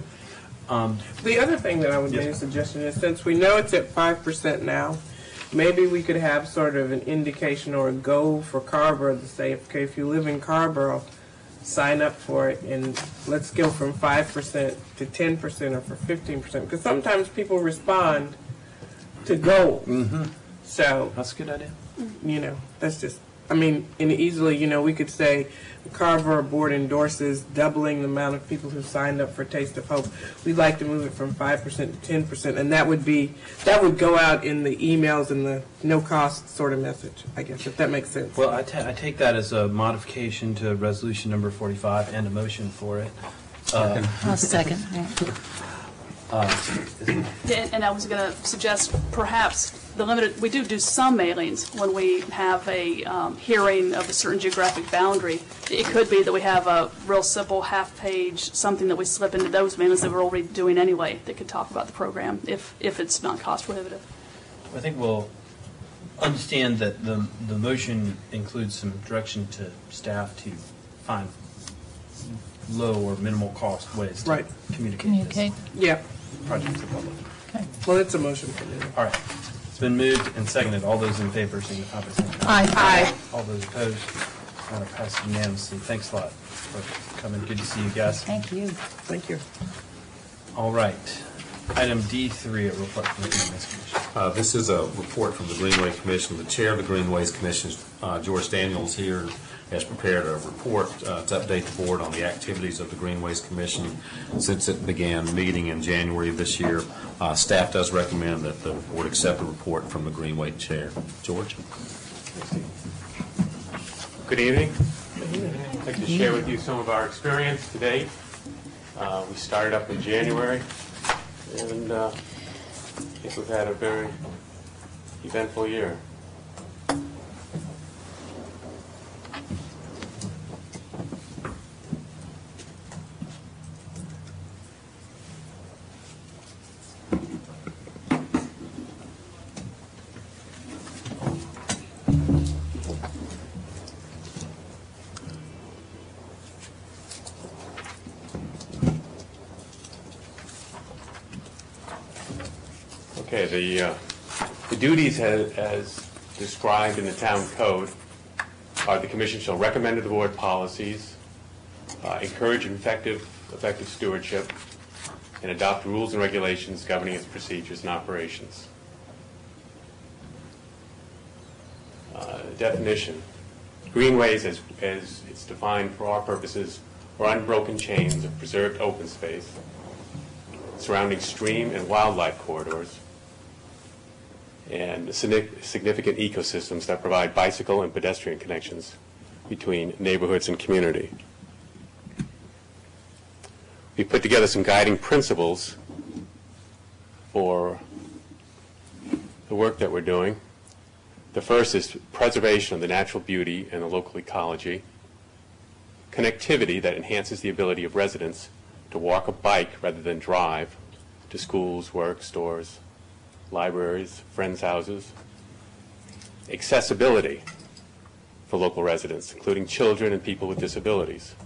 The other thing that I would make a suggestion is, since we know it's at 5% now, maybe we could have sort of an indication or a goal for Carrboro to say, okay, if you live in Carrboro, sign up for it, and let's go from 5% to 10% or for 15%, because sometimes people respond to goals. So, That's a good idea. you know, that's just, I mean, and easily, you know, we could say the Carver Board endorses doubling the amount of people who signed up for Taste of Hope. We'd like to move it from 5% to 10%, and that would go out in the emails and the no-cost sort of message, I guess, if that makes sense. Well, I take that as a modification to resolution number 45 and a motion for it. I'll second. And I was going to suggest perhaps the limited, we do some mailings when we have a hearing of a certain geographic boundary. It could be that we have a real simple half-page, something that we slip into those mailings that we're already doing anyway, that could talk about the program, if it's not cost prohibitive. I think we'll understand that the motion includes some direction to staff to find low or minimal cost ways to Right. communicate Okay. Yeah, this project to the public. well, it's a motion for me. All right. It's been moved and seconded. All those in favor, signify by saying Aye. Aye. All those opposed, matter passed unanimously. Thanks a lot for coming. Good to see you guys. Thank you. Thank you. All right. Item D3, a report from the Greenways Commission. This is a report from the Greenway Commission. The chair of the Greenways Commission, George Daniels, here has prepared a report to update the board on the activities of the Greenways Commission since it began meeting in January of this year. Staff does recommend that the board accept the report from the Greenway chair. George? Good evening. I'd like to share with you some of our experience to date. We started up in January, and I think we've had a very eventful year. Okay, the duties as described in the town code are the commission shall recommend to the board policies, encourage effective stewardship, and adopt rules and regulations governing its procedures and operations. Definition. Greenways, as it's defined for our purposes, are unbroken chains of preserved open space surrounding stream and wildlife corridors and significant ecosystems that provide bicycle and pedestrian connections between neighborhoods and community. We put together some guiding principles for the work that we're doing. The first is preservation of the natural beauty and the local ecology, connectivity that enhances the ability of residents to walk or bike rather than drive to schools, work, stores, libraries, friends' houses, accessibility for local residents, including children and people with disabilities.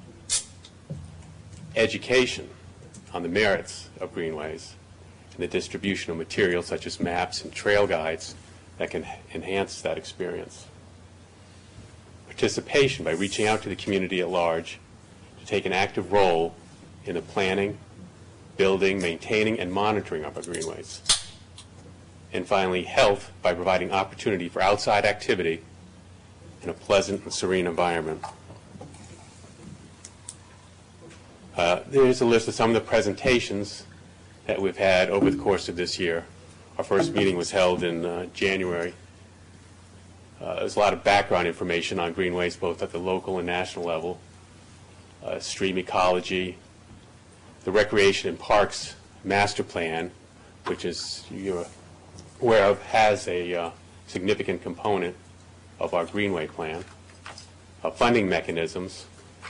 Education on the merits of greenways and the distribution of materials such as maps and trail guides that can enhance that experience. Participation by reaching out to the community at large to take an active role in the planning, building, maintaining, and monitoring of our greenways. And finally, health by providing opportunity for outside activity in a pleasant and serene environment. There's a list of some of the presentations that we've had over the course of this year. Our first meeting was held in January. There's a lot of background information on greenways, both at the local and national level. Stream ecology, the Recreation and Parks Master Plan, which is, you're aware of, has a significant component of our greenway plan. Funding mechanisms,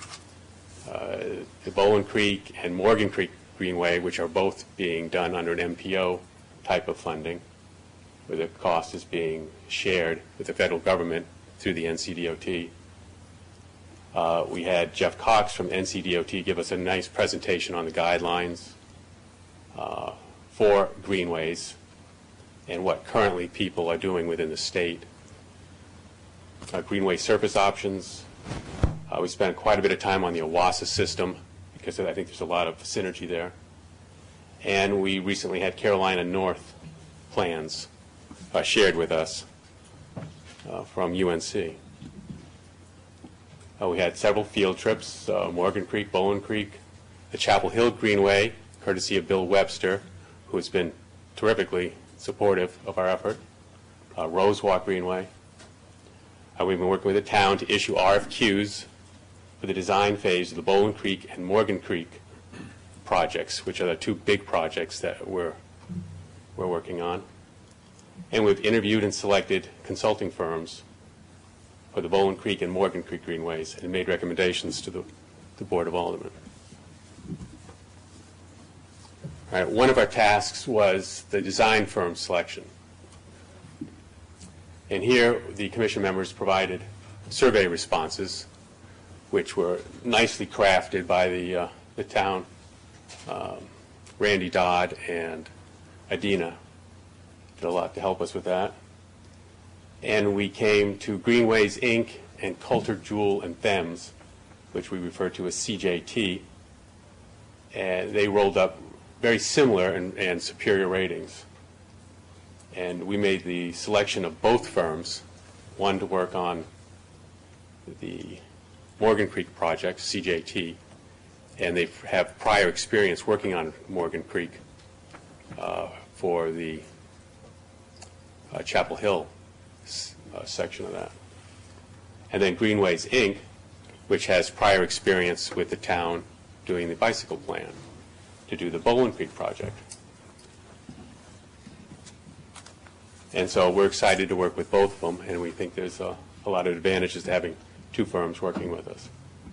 the Bowling Creek and Morgan Creek Greenway, which are both being done under an MPO type of funding, where the cost is being shared with the federal government through the NCDOT. We had Jeff Cox from NCDOT give us a nice presentation on the guidelines for greenways and what currently people are doing within the state. Greenway surface options. We spent quite a bit of time on the OWASA system because I think there's a lot of synergy there. And we recently had Carolina North plans shared with us from UNC. We had several field trips, Morgan Creek, Bowling Creek, the Chapel Hill Greenway, courtesy of Bill Webster, who has been terrifically supportive of our effort, Rosewalk Greenway. We've been working with the town to issue RFQs for the design phase of the Bowling Creek and Morgan Creek projects, which are the two big projects that we're working on. And we've interviewed and selected consulting firms for the Bowling Creek and Morgan Creek Greenways and made recommendations to the Board of Aldermen. All right, one of our tasks was the design firm selection. And here the commission members provided survey responses, which were nicely crafted by the town, Randy Dodd and Adina did a lot to help us with that. And we came to Greenways, Inc. and Coulter, Jewell, and Thames, which we refer to as CJT, and they rolled up very similar and superior ratings. And we made the selection of both firms, one to work on the Morgan Creek project, CJT, and they have prior experience working on Morgan Creek for the Chapel Hill section of that. And then Greenways, Inc., which has prior experience with the town doing the bicycle plan to do the Bowling Creek project. And so we're excited to work with both of them, and we think there's a lot of advantages to having two firms working with us.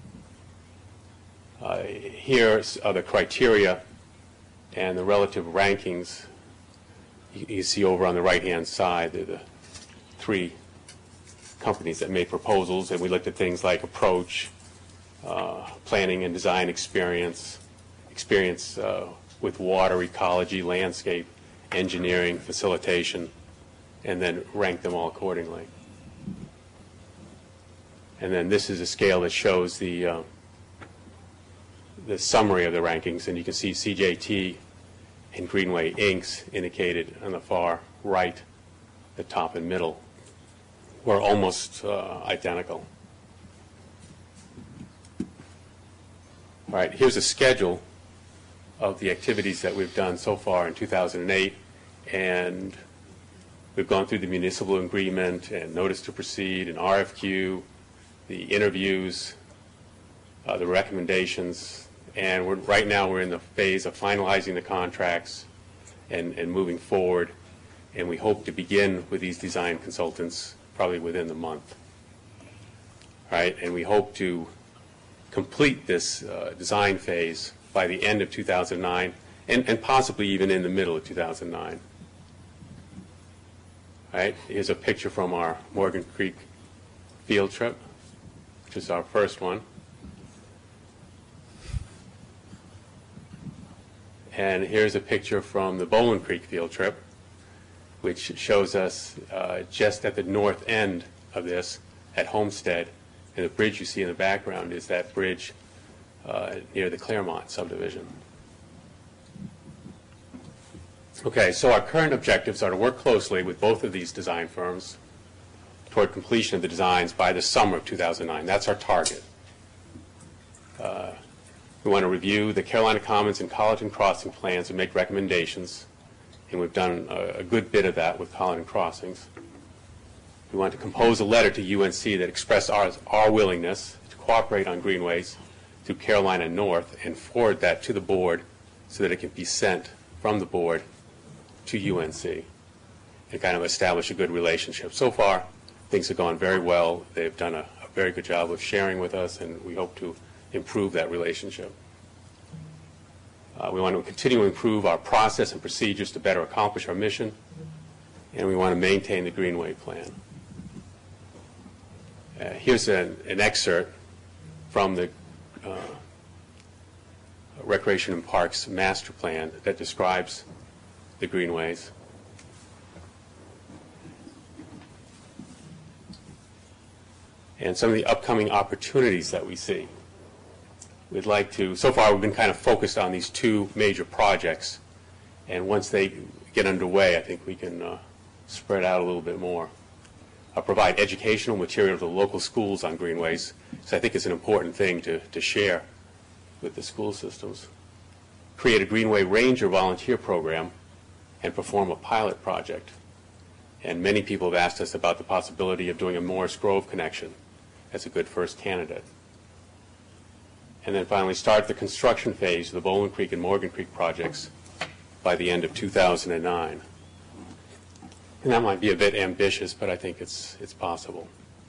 Here are the criteria and the relative rankings. You see over on the right-hand side, they're the three companies that made proposals, and we looked at things like approach, planning and design experience with water, ecology, landscape, engineering, facilitation, and then rank them all accordingly. And then this is a scale that shows the summary of the rankings, and you can see CJT and Greenway Inc.'s indicated on the far right, the top and middle, were almost identical. All right, here's a schedule of the activities that we've done so far in 2008, and we've gone through the municipal agreement and notice to proceed and RFQ, the interviews, the recommendations, and right now we're in the phase of finalizing the contracts and moving forward, and we hope to begin with these design consultants probably within the month. All right, and we hope to complete this design phase by the end of 2009 and possibly even in the middle of 2009. All right, here's a picture from our Morgan Creek field trip. which is our first one. And here's a picture from the Bowling Creek field trip, which shows us just at the north end of this at Homestead. And the bridge you see in the background is that bridge near the Claremont subdivision. Okay, so our current objectives are to work closely with both of these design firms toward completion of the designs by the summer of 2009. That's our target. We want to review the Carolina Commons and Colleton Crossing plans and make recommendations, and we've done a good bit of that with Colleton Crossings. We want to compose a letter to UNC that expresses our willingness to cooperate on greenways through Carolina North and forward that to the board so that it can be sent from the board to UNC and kind of establish a good relationship. So far, things have gone very well. They've done a very good job of sharing with us, and we hope to improve that relationship. We want to continue to improve our process and procedures to better accomplish our mission, and we want to maintain the Greenway plan. Here's an excerpt from the Recreation and Parks Master Plan that describes the greenways. And some of the upcoming opportunities that we see. We'd like to, so far we've been kind of focused on these two major projects, and once they get underway, I think we can spread out a little bit more. Provide educational material to the local schools on greenways, because I think it's an important thing to share with the school systems. Create a Greenway Ranger volunteer program and perform a pilot project. And many people have asked us about the possibility of doing a Morris Grove connection as a good first candidate. And then finally start the construction phase of the Bowling Creek and Morgan Creek projects by the end of 2009. And that might be a bit ambitious, but I think it's possible.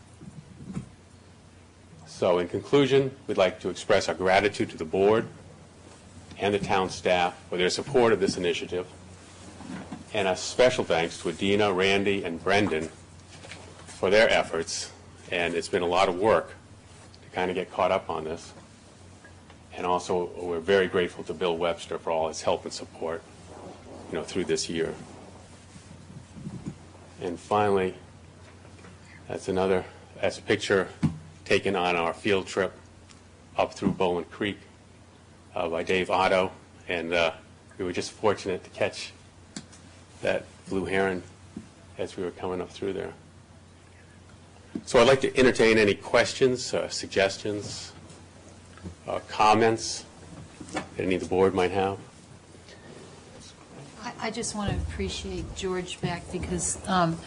So in conclusion, we'd like to express our gratitude to the board and the town staff for their support of this initiative, and a special thanks to Adina, Randy, and Brendan for their efforts. And it's been a lot of work to kind of get caught up on this. And also, we're very grateful to Bill Webster for all his help and support, through this year. And finally, that's a picture taken on our field trip up through Bowling Creek by Dave Otto, and we were just fortunate to catch that blue heron as we were coming up through there. So I'd like to entertain any questions, suggestions, comments that any of the board might have. I just want to appreciate George back because,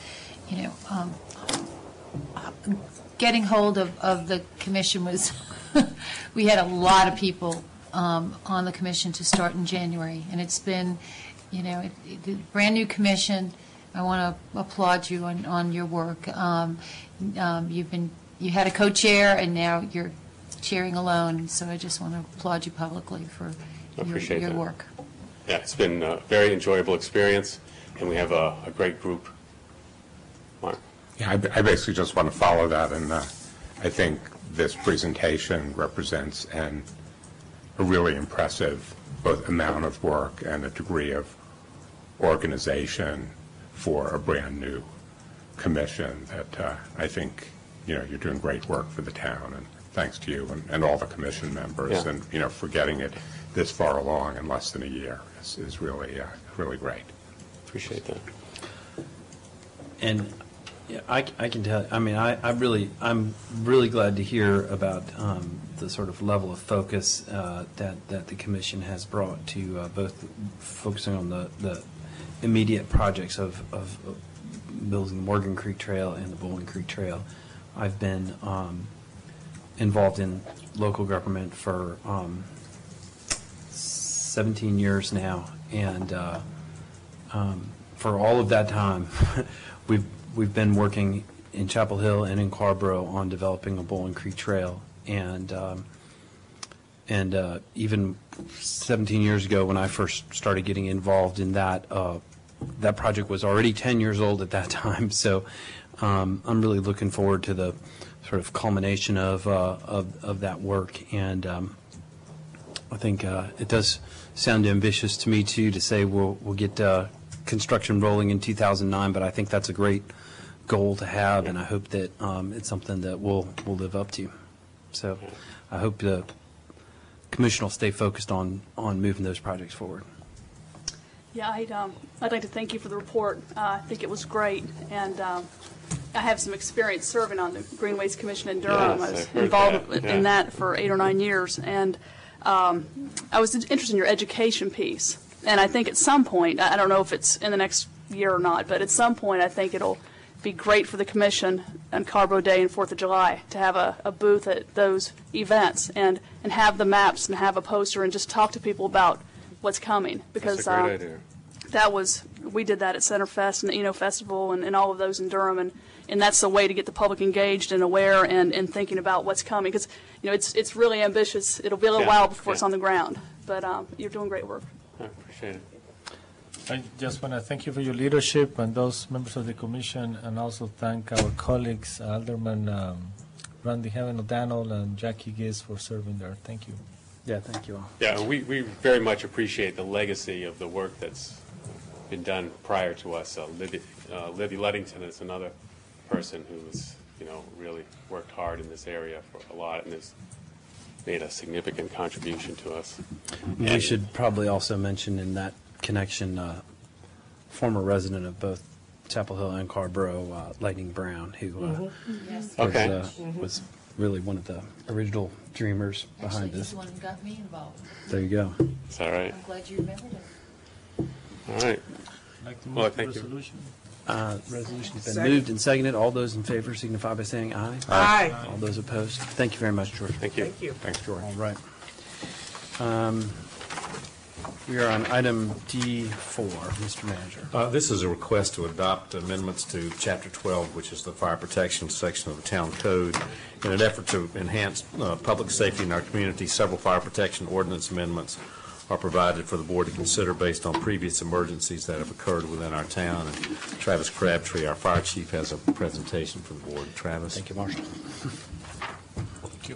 getting hold of the commission was, we had a lot of people on the commission to start in January, and it's been, the brand new commission. I want to applaud you on your work. You had a co-chair, and now you're chairing alone. So I just want to applaud you publicly for your work. Yeah, it's been a very enjoyable experience, and we have a great group. Mark? Yeah, I basically just want to follow that, and I think this presentation represents a really impressive both amount of work and a degree of organization for a brand new commission that I think, you're doing great work for the town, and thanks to you and all the commission members, yeah. And, for getting it this far along in less than a year is really, really great. Appreciate that. And yeah, I can tell. I mean, I'm really glad to hear about the sort of level of focus that the commission has brought to both focusing on the immediate projects of building the Morgan Creek Trail and the Bowling Creek Trail. I've been involved in local government for 17 years now, and for all of that time, we've been working in Chapel Hill and in Carborough on developing a Bowling Creek Trail, and even 17 years ago when I first started getting involved in that, that project was already 10 years old at that time. So I'm really looking forward to the sort of culmination of that work. And I think it does sound ambitious to me, too, to say we'll get construction rolling in 2009, but I think that's a great goal to have, and I hope that it's something that we'll live up to. So I hope the Commission will stay focused on moving those projects forward. Yeah, I'd like to thank you for the report. I think it was great, and I have some experience serving on the Greenways Commission in Durham. Yes, I was I've heard involved that, in that for 8 or 9 years, and I was interested in your education piece. And I think at some point, I don't know if it's in the next year or not, but at some point I think it'll be great for the Commission on Carbo Day and 4th of July to have a booth at those events and have the maps and have a poster and just talk to people about what's coming. Because That's a great idea. We did that at Centerfest and the Eno Festival and all of those in Durham, and that's the way to get the public engaged and aware and thinking about what's coming. Because it's really ambitious. It'll be a little while before it's on the ground, but you're doing great work. I appreciate it. I just want to thank you for your leadership and those members of the commission, and also thank our colleagues, Alderman Randy Heaven O'Donnell and Jackie Giz for serving there. Thank you. Yeah, thank you all. Yeah, and we very much appreciate the legacy of the work that's been done prior to us. Libby Ludington is another person who's really worked hard in this area for a lot and has made a significant contribution to us. We should probably also mention in that connection, former resident of both Chapel Hill and Carborough, Lightning Brown, who was really one of the original dreamers behind this. He's the one who got me involved. There you go. That's all right. I'm glad you remembered it. All right. I'd like to move Well, to thank you. resolution. Resolution's been Second. moved and seconded. All those in favor signify by saying aye. Aye. All those opposed. Thank you very much, George. Thank you. Thank you. Thanks, George. All right. We are on item D4, Mr. Manager. This is a request to adopt amendments to Chapter 12, which is the fire protection section of the town code. In an effort to enhance public safety in our community, several fire protection ordinance amendments are provided for the board to consider based on previous emergencies that have occurred within our town. And Travis Crabtree, our fire chief, has a presentation for the board. Travis. Thank you, Marshall. Thank you.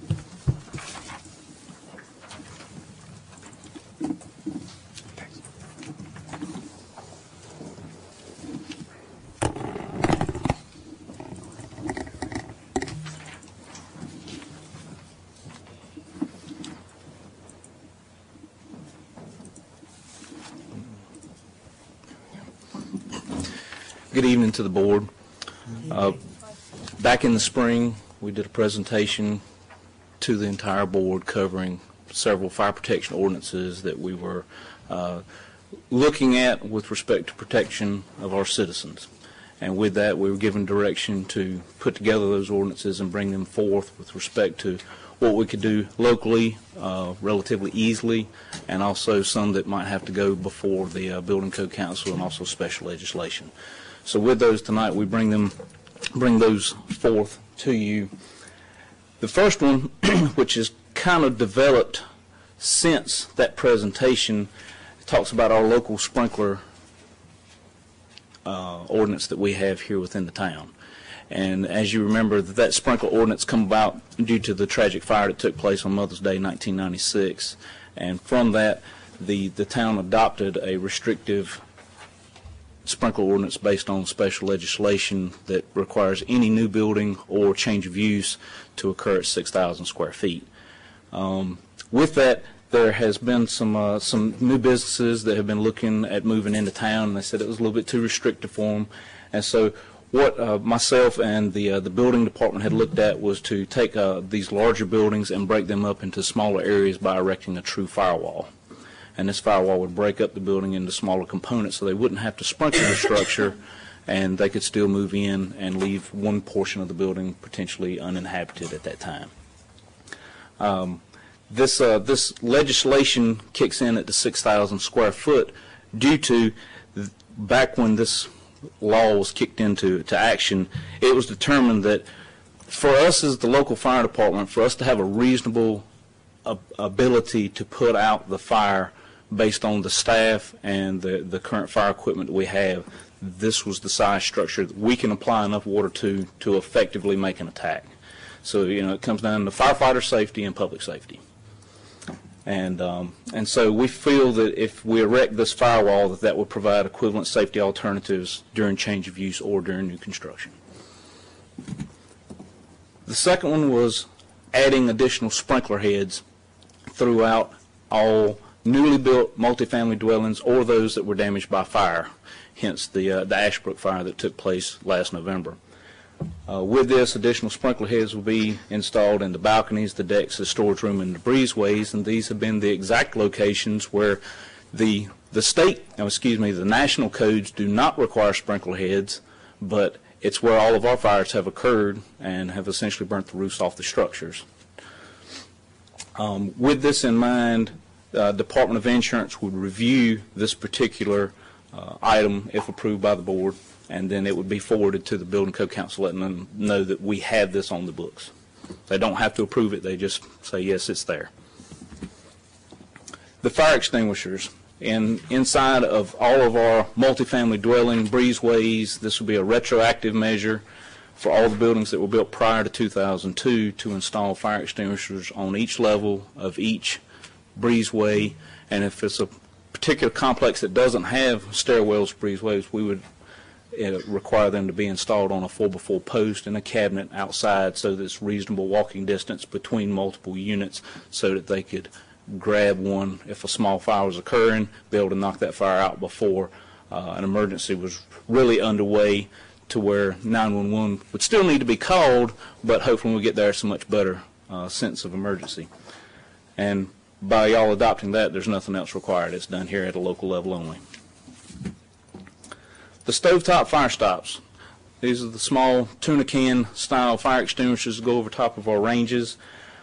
Good evening to the board. Back in the spring, we did a presentation to the entire board covering several fire protection ordinances that we were looking at with respect to protection of our citizens. And with that, we were given direction to put together those ordinances and bring them forth with respect to what we could do locally relatively easily, and also some that might have to go before the Building Code Council and also special legislation. So with those tonight, we bring those forth to you. The first one, which is kind of developed since that presentation, talks about our local sprinkler ordinance that we have here within the town. And as you remember, that sprinkler ordinance come about due to the tragic fire that took place on Mother's Day 1996. And from that, the town adopted a restrictive sprinkler ordinance based on special legislation that requires any new building or change of use to occur at 6,000 square feet. With that, there has been some new businesses that have been looking at moving into town, and they said it was a little bit too restrictive for them. And so what myself and the building department had looked at was to take these larger buildings and break them up into smaller areas by erecting a true firewall. And this firewall would break up the building into smaller components so they wouldn't have to sprinkle the structure, and they could still move in and leave one portion of the building potentially uninhabited at that time. This legislation kicks in at the 6,000 square foot due to back when this law was kicked into action, it was determined that for us as the local fire department, for us to have a reasonable ability to put out the fire based on the staff and the current fire equipment that we have, this was the size structure that we can apply enough water to effectively make an attack. So, it comes down to firefighter safety and public safety. And so we feel that if we erect this firewall, that would provide equivalent safety alternatives during change of use or during new construction. The second one was adding additional sprinkler heads throughout all newly built multifamily dwellings or those that were damaged by fire, hence the Ashbrook fire that took place last November. With this, additional sprinkler heads will be installed in the balconies, the decks, the storage room, and the breezeways, and these have been the exact locations where the national codes do not require sprinkler heads, but it's where all of our fires have occurred and have essentially burnt the roofs off the structures. With this in mind, Department of Insurance would review this particular item if approved by the board, and then it would be forwarded to the Building Code Council, letting them know that we have this on the books. They don't have to approve it. They just say, yes, it's there. The fire extinguishers. Inside of all of our multifamily dwelling breezeways, this would be a retroactive measure for all the buildings that were built prior to 2002 to install fire extinguishers on each level of each breezeway. And if it's a particular complex that doesn't have stairwells, breezeways, we would require them to be installed on a 4x4 post and a cabinet outside so that it's reasonable walking distance between multiple units so that they could grab one if a small fire was occurring, be able to knock that fire out before an emergency was really underway, to where 911 would still need to be called, but hopefully when we get there, it's a much better sense of emergency. And by y'all adopting that, there's nothing else required. It's done here at a local level only. The stovetop fire stops. These are the small tuna can style fire extinguishers that go over top of our ranges.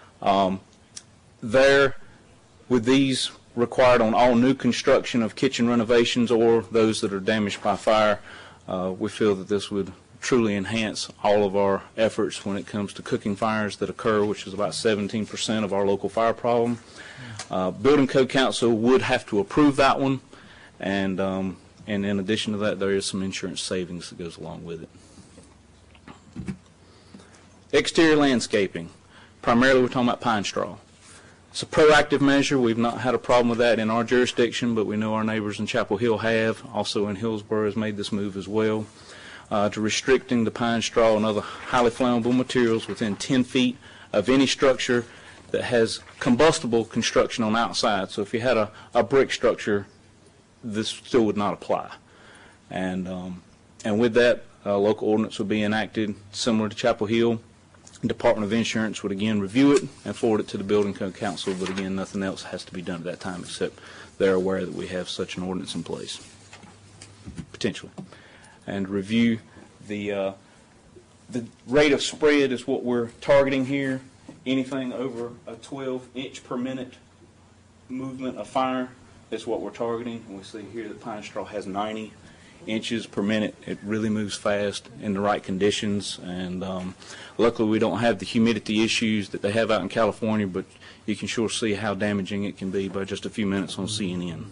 With these required on all new construction of kitchen renovations or those that are damaged by fire, we feel that this would truly enhance all of our efforts when it comes to cooking fires that occur, which is about 17% of our local fire problem. Building Code Council would have to approve that one, and in addition to that, there is some insurance savings that goes along with it. Exterior landscaping. Primarily, we're talking about pine straw. It's a proactive measure. We've not had a problem with that in our jurisdiction, but we know our neighbors in Chapel Hill have. Also in Hillsborough has made this move as well. To restricting the pine straw and other highly flammable materials within 10 feet of any structure that has combustible construction on the outside. So if you had a brick structure, this still would not apply. And with that, local ordinance would be enacted similar to Chapel Hill. Department of Insurance would again review it and forward it to the Building Code Council, but again, nothing else has to be done at that time except they're aware that we have such an ordinance in place, potentially. And review the rate of spread is what we're targeting here. Anything over a 12-inch per minute movement of fire is what we're targeting. And we see here that pine straw has 90 inches per minute. It really moves fast in the right conditions, and luckily we don't have the humidity issues that they have out in California, but you can sure see how damaging it can be by just a few minutes on CNN.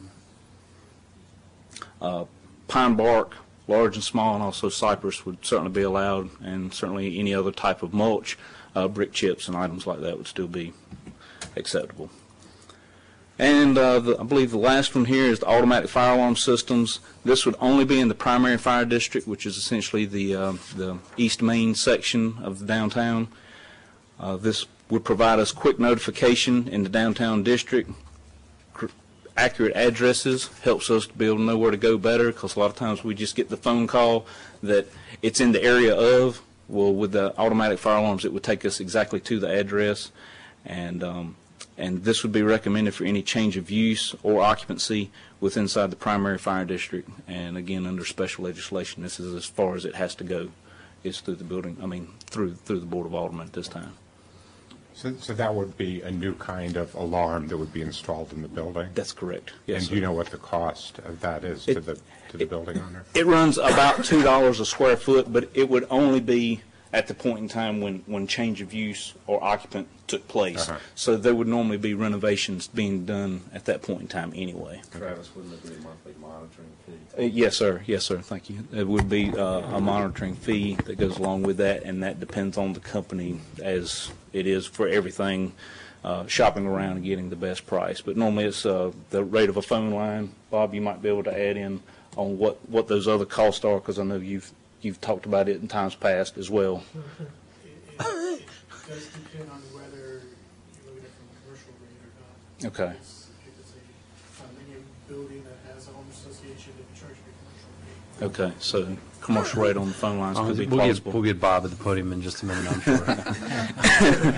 Pine bark, large and small, and also cypress would certainly be allowed, and certainly any other type of mulch, brick chips and items like that would still be acceptable. And I believe the last one here is the automatic fire alarm systems. This would only be in the primary fire district, which is essentially the East Main section of the downtown. This would provide us quick notification in the downtown district. Accurate addresses helps us to be able to know where to go better, because a lot of times we just get the phone call that it's in the area of. Well, with the automatic fire alarms, it would take us exactly to the address, and this would be recommended for any change of use or occupancy within inside the primary fire district. And again, under special legislation, this is as far as it has to go, is through the building. I mean, through the Board of Aldermen at this time. So that would be a new kind of alarm that would be installed in the building? That's correct. Yes. And do you know what the cost of that is to the building owner? It runs about $2 a square foot, but it would only be at the point in time when change of use or occupant took place. So there would normally be renovations being done at that point in time anyway. Travis, wouldn't there be a monthly monitoring fee? Yes, sir. Yes, sir. Thank you. It would be a monitoring fee that goes along with that, and that depends on the company as it is for everything, shopping around and getting the best price. But normally it's the rate of a phone line. Bob, you might be able to add in on what those other costs are, because I know you've talked about it in times past as well. It does depend on whether you're looking at from a commercial rate or not. Okay. If it's a condominium building that has a home association, they charge you a commercial rate. Okay, so commercial rate on the phone lines could be We'll plausible. get Bob at the podium in just a minute, I'm sure.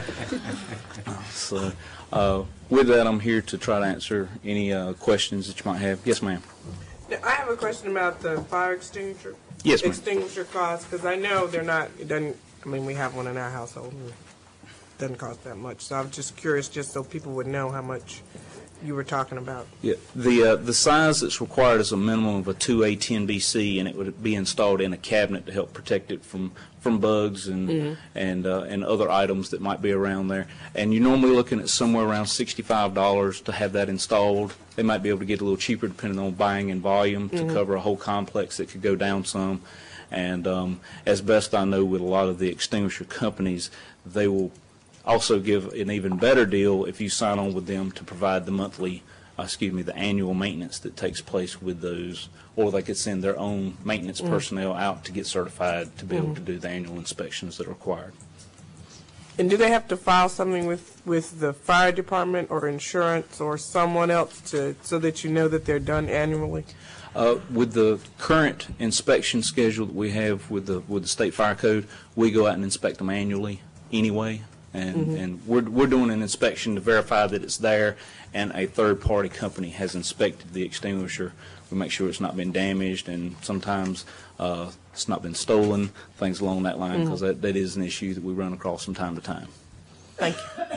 So, with that, I'm here to try to answer any questions that you might have. Yes, ma'am. I have a question about the fire extinguisher. Yes, ma'am. Extinguisher costs, because I know they're not, it doesn't, I mean, we have one in our household, and it doesn't cost that much. So I'm just curious, just so people would know how much you were talking about. Yeah, the size that's required is a minimum of a 2A10BC, and it would be installed in a cabinet to help protect it from bugs and other items that might be around there. And you're normally looking at somewhere around $65 to have that installed. They might be able to get a little cheaper depending on buying in volume to cover a whole complex. It could go down some. And as best I know with a lot of the extinguisher companies, they will also give an even better deal if you sign on with them to provide the annual maintenance that takes place with those, or they could send their own maintenance personnel out to get certified to be able to do the annual inspections that are required. And do they have to file something with the fire department or insurance or someone else so that you know that they're done annually? With the current inspection schedule that we have with the state fire code, we go out and inspect them annually anyway. And we're doing an inspection to verify that it's there, and a third-party company has inspected the extinguisher. We make sure it's not been damaged, and sometimes it's not been stolen, things along that line, because that is an issue that we run across from time to time. Thank you.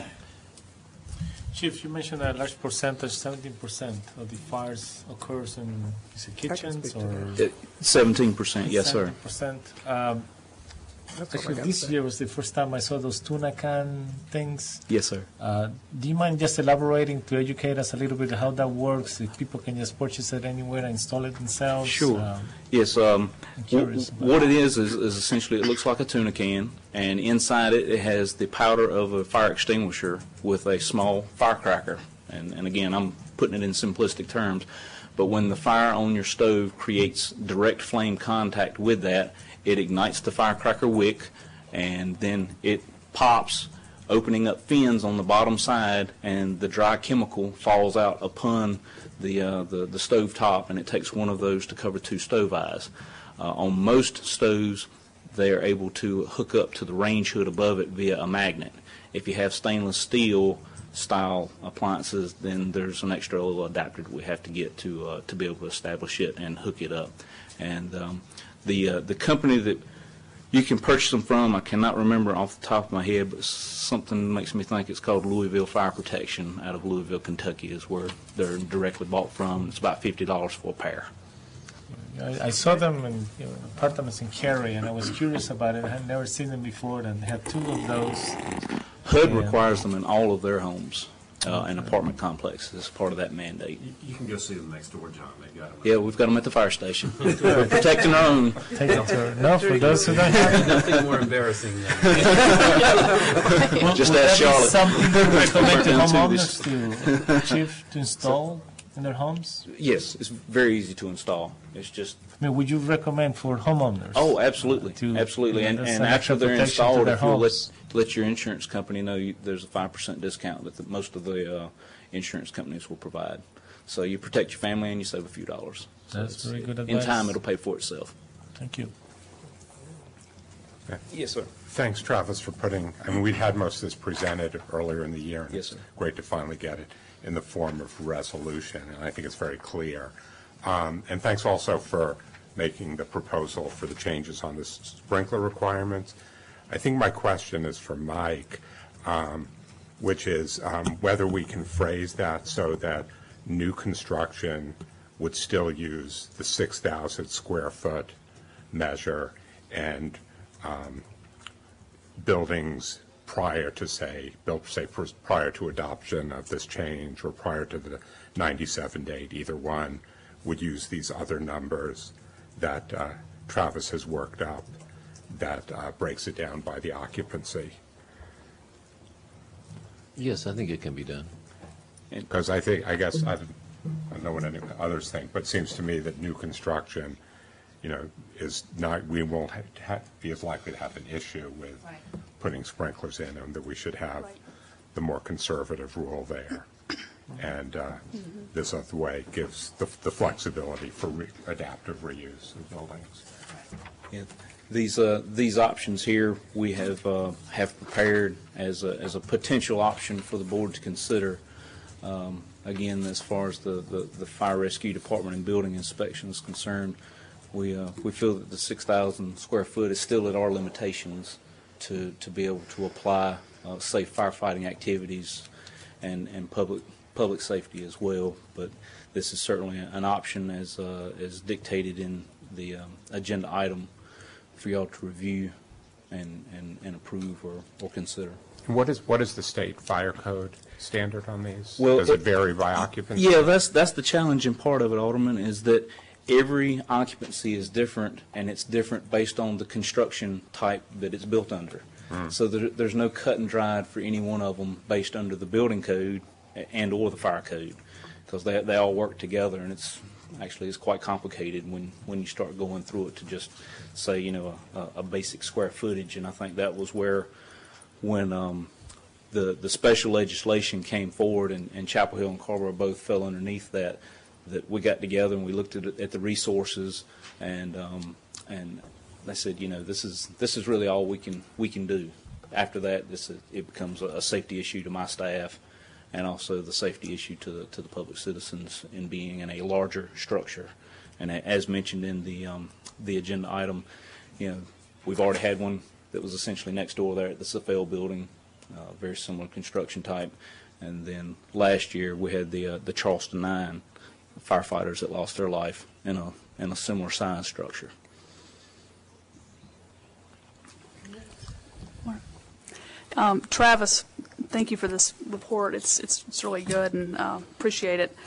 Chief, you mentioned that a large percentage, 17% of the fires occurs in kitchens or 17%, yes, sir. 17%. Actually, this year was the first time I saw those tuna can things. Yes, sir. Do you mind just elaborating to educate us a little bit how that works? If people can just purchase it anywhere and install it themselves? Sure. Yes. What it is essentially it looks like a tuna can, and inside it has the powder of a fire extinguisher with a small firecracker. And again, I'm putting it in simplistic terms, but when the fire on your stove creates direct flame contact with that, it ignites the firecracker wick, and then it pops, opening up fins on the bottom side, and the dry chemical falls out upon the stove top, and it takes one of those to cover two stove eyes. On most stoves, they are able to hook up to the range hood above it via a magnet. If you have stainless steel style appliances, then there's an extra little adapter that we have to get to be able to establish it and hook it up. And the company that you can purchase them from, I cannot remember off the top of my head, but something makes me think it's called Louisville Fire Protection out of Louisville, Kentucky is where they're directly bought from. It's about $50 for a pair. I saw them in apartments in Cary, and I was curious about it. I had never seen them before, and they had two of those. HUD requires them in all of their homes and apartment complexes as part of that mandate. You can go see them next door, John. They've got them. Yeah, we've got them at the fire station. We're protecting our own. Take it to no, for those who don't have it. Nothing more embarrassing than Just ask Charlotte. Something to recommend to homeowners to install in their homes? Yes, it's very easy to install. It's just. I mean, would you recommend for homeowners? Oh, absolutely, absolutely. And after they're installed, if you'll let your insurance company know, there's a 5% discount that most of the insurance companies will provide. So you protect your family and you save a few dollars. That's very good advice. In time, it'll pay for itself. Thank you. Okay. Yes, sir. Thanks, Travis, for we'd had most of this presented earlier in the year. And yes, sir. It's great to finally get it in the form of resolution, and I think it's very clear. And thanks also for making the proposal for the changes on the sprinkler requirements. I think my question is for Mike, which is whether we can phrase that so that new construction would still use the 6,000 square foot measure, and buildings prior to, prior to adoption of this change or prior to the 97 date, either one, would use these other numbers that Travis has worked up that breaks it down by the occupancy. Yes, I think it can be done. Because I guess, I don't know what any others think, but it seems to me that new construction, is not, we won't be as likely to have an issue with putting sprinklers in, and that we should have the more conservative rule there. And this other way gives the flexibility for adaptive reuse of buildings. Yeah. These options here we have prepared as a potential option for the board to consider. Again, as far as the fire rescue department and building inspection is concerned, we feel that the 6,000 square foot is still at our limitations to be able to apply safe firefighting activities and public safety as well. But this is certainly an option as dictated in the agenda item for y'all to review and approve or consider. What is the state fire code standard on these? Well, does it vary by occupancy? Yeah, that's the challenging part of it, Alderman, is that every occupancy is different, and it's different based on the construction type that it's built under. So there's no cut and dried for any one of them based under the building code and or the fire code, because they all work together, and it's quite complicated when you start going through it to just say a basic square footage. And I think that was where when the special legislation came forward and Chapel Hill and Carrboro both fell underneath that we got together and we looked at the resources and they said, this is really all we can do. After that, it becomes a safety issue to my staff, and also the safety issue to the public citizens in being in a larger structure. And as mentioned in the agenda item, we've already had one that was essentially next door there at the Safel building, very similar construction type. And then last year we had the Charleston 9 firefighters that lost their life in a similar size structure. Travis, thank you for this report. It's really good, and appreciate it.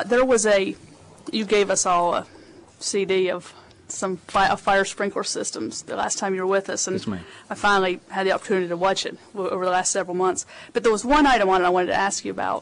You gave us all a CD of some fire sprinkler systems the last time you were with us, and yes, I finally had the opportunity to watch it over the last several months. But there was one item on it I wanted to ask you about.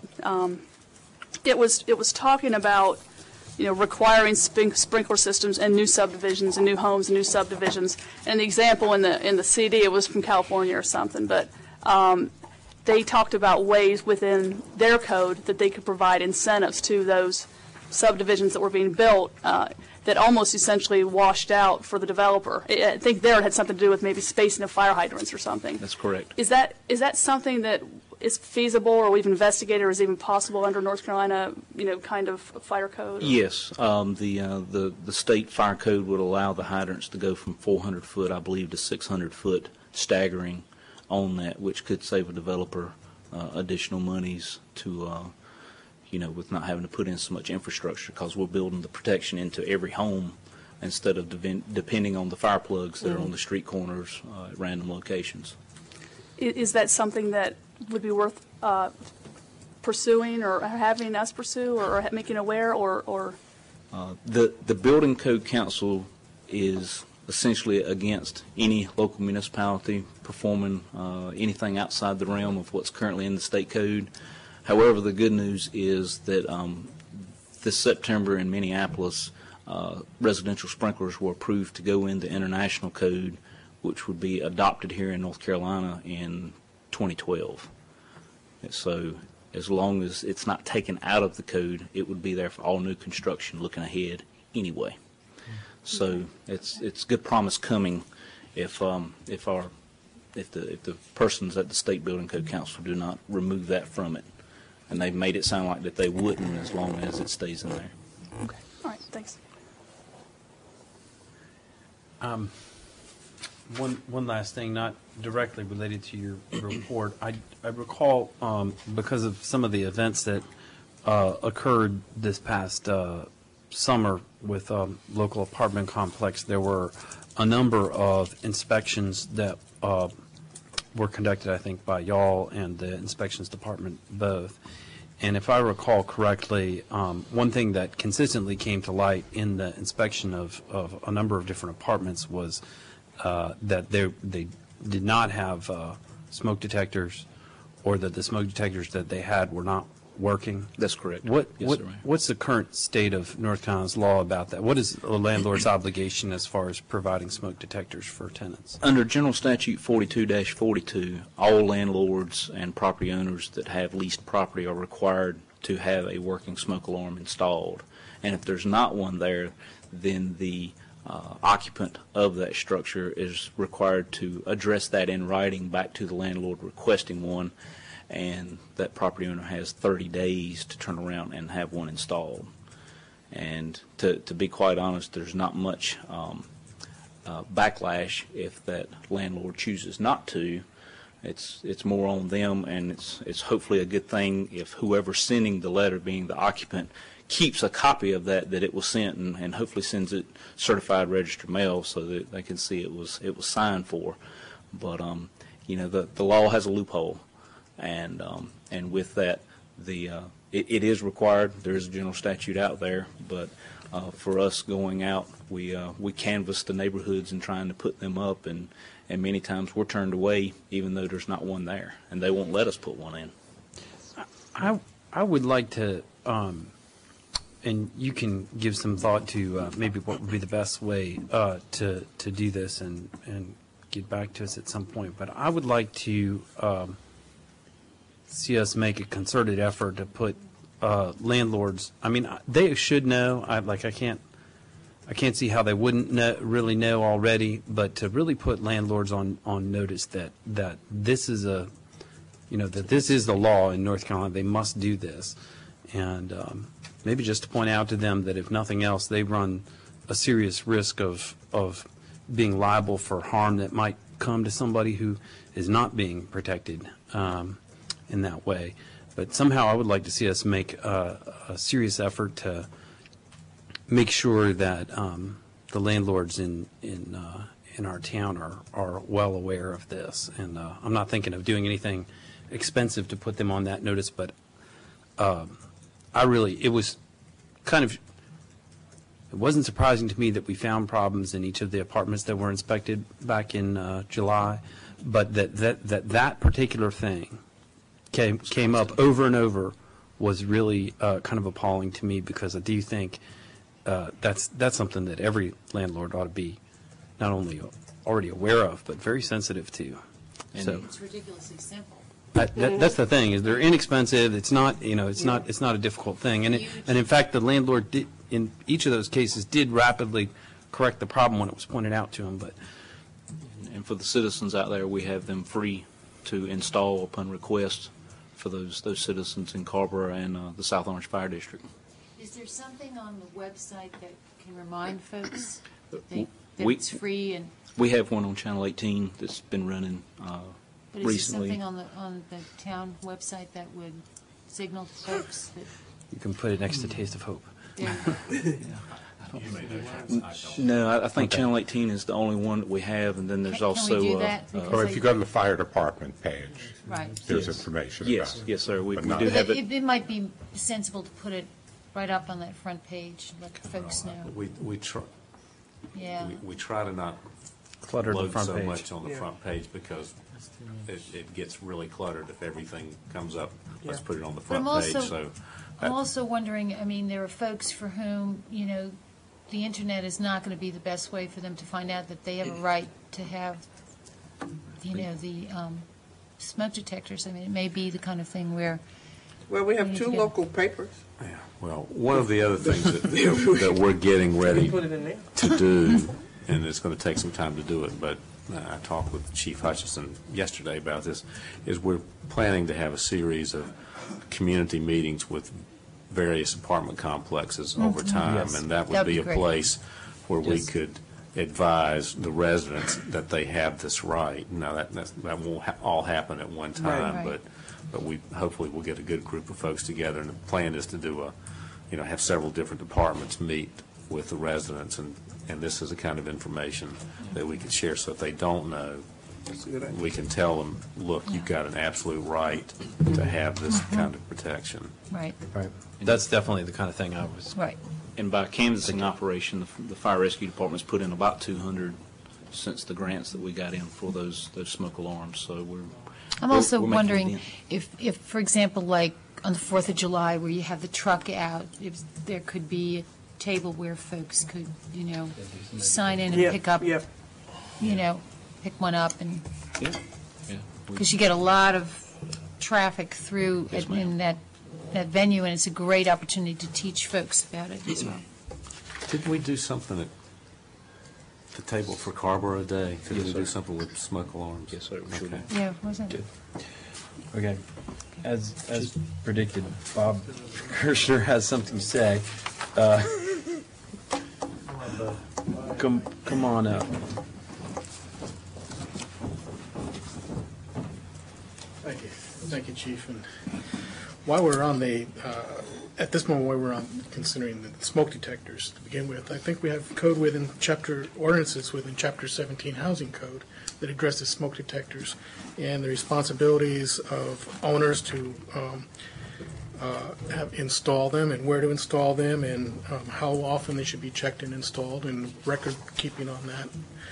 It was talking about requiring sprinkler systems in new subdivisions and new homes and new subdivisions. And the example in the CD, it was from California or something, but they talked about ways within their code that they could provide incentives to those subdivisions that were being built that almost essentially washed out for the developer. I think there it had something to do with maybe spacing of fire hydrants or something. That's correct. Is that something that is feasible, or we've investigated, or is even possible under North Carolina, kind of fire code? Yes, the state fire code would allow the hydrants to go from 400 foot, I believe, to 600 foot staggering on that, which could save a developer additional monies to, with not having to put in so much infrastructure, because we're building the protection into every home instead of depending on the fire plugs that are on the street corners at random locations. Is that something that would be worth pursuing, or having us pursue, or making aware, or? The Building Code Council is essentially against any local municipality performing anything outside the realm of what's currently in the state code. However, the good news is that this September in Minneapolis, residential sprinklers were approved to go into international code, which would be adopted here in North Carolina in 2012. And so as long as it's not taken out of the code, it would be there for all new construction looking ahead anyway. So it's good promise coming if the persons at the State Building Code Council do not remove that from it. And they've made it sound like that they wouldn't as long as it stays in there. Okay. All right. Thanks. One last thing, not directly related to your report. I recall, because of some of the events that occurred this past summer with local apartment complex, there were a number of inspections that were conducted, I think, by y'all and the inspections department both. And if I recall correctly, one thing that consistently came to light in the inspection of a number of different apartments was that they did not have smoke detectors, or that the smoke detectors that they had were not working. That's correct. What's the current state of North Carolina's law about that? What is a landlord's obligation as far as providing smoke detectors for tenants? Under General Statute 42-42, all landlords and property owners that have leased property are required to have a working smoke alarm installed. And if there's not one there, then the occupant of that structure is required to address that in writing back to the landlord requesting one, and that property owner has 30 days to turn around and have one installed. And to be quite honest, there's not much backlash if that landlord chooses not to. It's more on them, and it's hopefully a good thing if whoever's sending the letter, being the occupant, keeps a copy of that it was sent, and hopefully sends it certified registered mail so that they can see it was signed for. But the law has a loophole, and with that, it is required. There is a general statute out there, but for us going out, we canvass the neighborhoods and trying to put them up, and many times we're turned away even though there's not one there, and they won't let us put one in. I would like to, and you can give some thought to maybe what would be the best way to do this and get back to us at some point, but I would like to see us make a concerted effort to put landlords, I mean, they should know, I can't see how they wouldn't really know already, but to really put landlords on notice that this is that this is the law in North Carolina. They must do this. And maybe just to point out to them that if nothing else, they run a serious risk of being liable for harm that might come to somebody who is not being protected in that way. But somehow I would like to see us make a serious effort to make sure that the landlords in our town are well aware of this. And I'm not thinking of doing anything expensive to put them on that notice, but it was kind of, it wasn't surprising to me that we found problems in each of the apartments that were inspected back in July, but that particular thing came up over and over was really kind of appalling to me, because I do think that's something that every landlord ought to be not only already aware of, but very sensitive to. So it's ridiculously simple. That's the thing, is they're inexpensive. It's not, it's not a difficult thing. And in fact, the landlord did, in each of those cases, did rapidly correct the problem when it was pointed out to him. And for the citizens out there, we have them free to install upon request for those citizens in Carrboro and the South Orange Fire District. Is there something on the website that can remind folks that it's free? And we have one on Channel 18 that's been running but recently. Is there something on the town website that would signal to folks that you can put it next to Taste of Hope? Yeah. No, I think Channel 18 is the only one that we have, and then there's also. We do that? Or if you go to the fire department page, right. there's information yes. about it. Yes, sir. We do But have it. It might be sensible to put it right up on that front page, let the folks know. We try. Yeah. We try to not clutter the load front so page. much on the front page, because it gets really cluttered if everything comes up. Let's put it on the front page. So I'm also wondering, I mean, there are folks for whom, the internet is not going to be the best way for them to find out that they have a right to have, the smoke detectors. I mean, it may be the kind of thing where. Well, we have two local papers. yeah, well, one of the other things that we're getting ready Put it in there. to do, and it's going to take some time to do it, but I talked with Chief Hutchison yesterday about this, is we're planning to have a series of community meetings with various apartment complexes over time, Yes. and that would That'd be be a great. place where we Yes. could advise the residents that they have this right. Now, that won't all happen at one time, Right. but we hopefully we'll get a good group of folks together, and the plan is to do have several different departments meet with the residents, and this is the kind of information that we could share, so if they don't know, we can tell them, look, you've got an absolute right to have this kind of protection. Right. Right. That's definitely the kind of thing I was. Right. And by canvassing operation, the fire rescue department's put in about 200 since the grants that we got in for those smoke alarms. So I'm also we're making wondering it in. if, for example, like on the 4th of July where you have the truck out, if there could be a table where folks could, sign in and Yep, pick up, yep. pick one up and, Yeah. because you get a lot of traffic through Yes, ma'am. in that venue, and it's a great opportunity to teach folks about it as well. Didn't we do something at the table for Carborough Day? Didn't we do something with smoke alarms? Yes, sir. We sure did. Yeah, wasn't it? Okay. As predicted, Bob Kirshner has something to say. Come on up. Thank you, Chief. And while we're on at this moment, while we're on considering the smoke detectors to begin with, I think we have code ordinances within Chapter 17 Housing Code that addresses smoke detectors and the responsibilities of owners to install them and where to install them and how often they should be checked and installed and record keeping on that.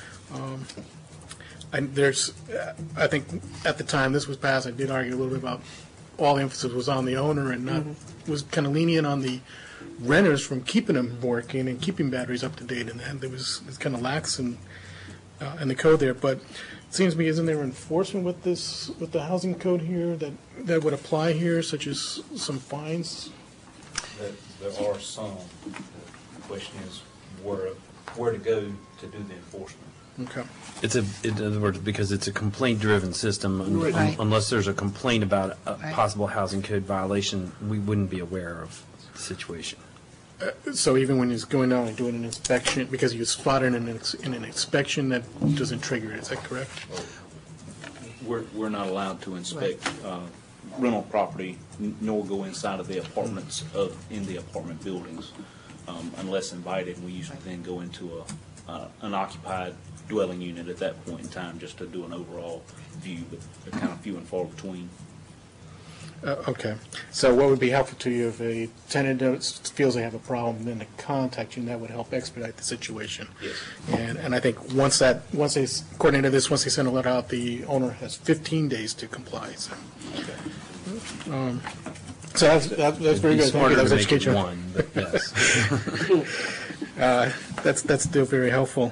I think at the time this was passed, I did argue a little bit about all the emphasis was on the owner and not was kind of lenient on the renters from keeping them working and keeping batteries up to date, and that it's kind of lax in the code there. But it seems to me, isn't there enforcement with the housing code here that would apply here, such as some fines? There are some. The question is where to go to do the enforcement. Okay. In other words, because it's a complaint-driven system, Right. unless there's a complaint about a Right. possible housing code violation, we wouldn't be aware of the situation. So even when he's going down and doing an inspection, because you spot it in an inspection, that doesn't trigger it, is that correct? We're not allowed to inspect rental property nor go inside of the apartments in the apartment buildings unless invited. We usually then go into an occupied dwelling unit at that point in time just to do an overall view, but they're kind of few and far between. Okay. So what would be helpful to you if a tenant feels they have a problem, then to contact you, and that would help expedite the situation? Yes. And I think once they, according to this, once they send a letter out, the owner has 15 days to comply. So, so that's very good. Thank you. That was educational. One, but yes. That's still very helpful.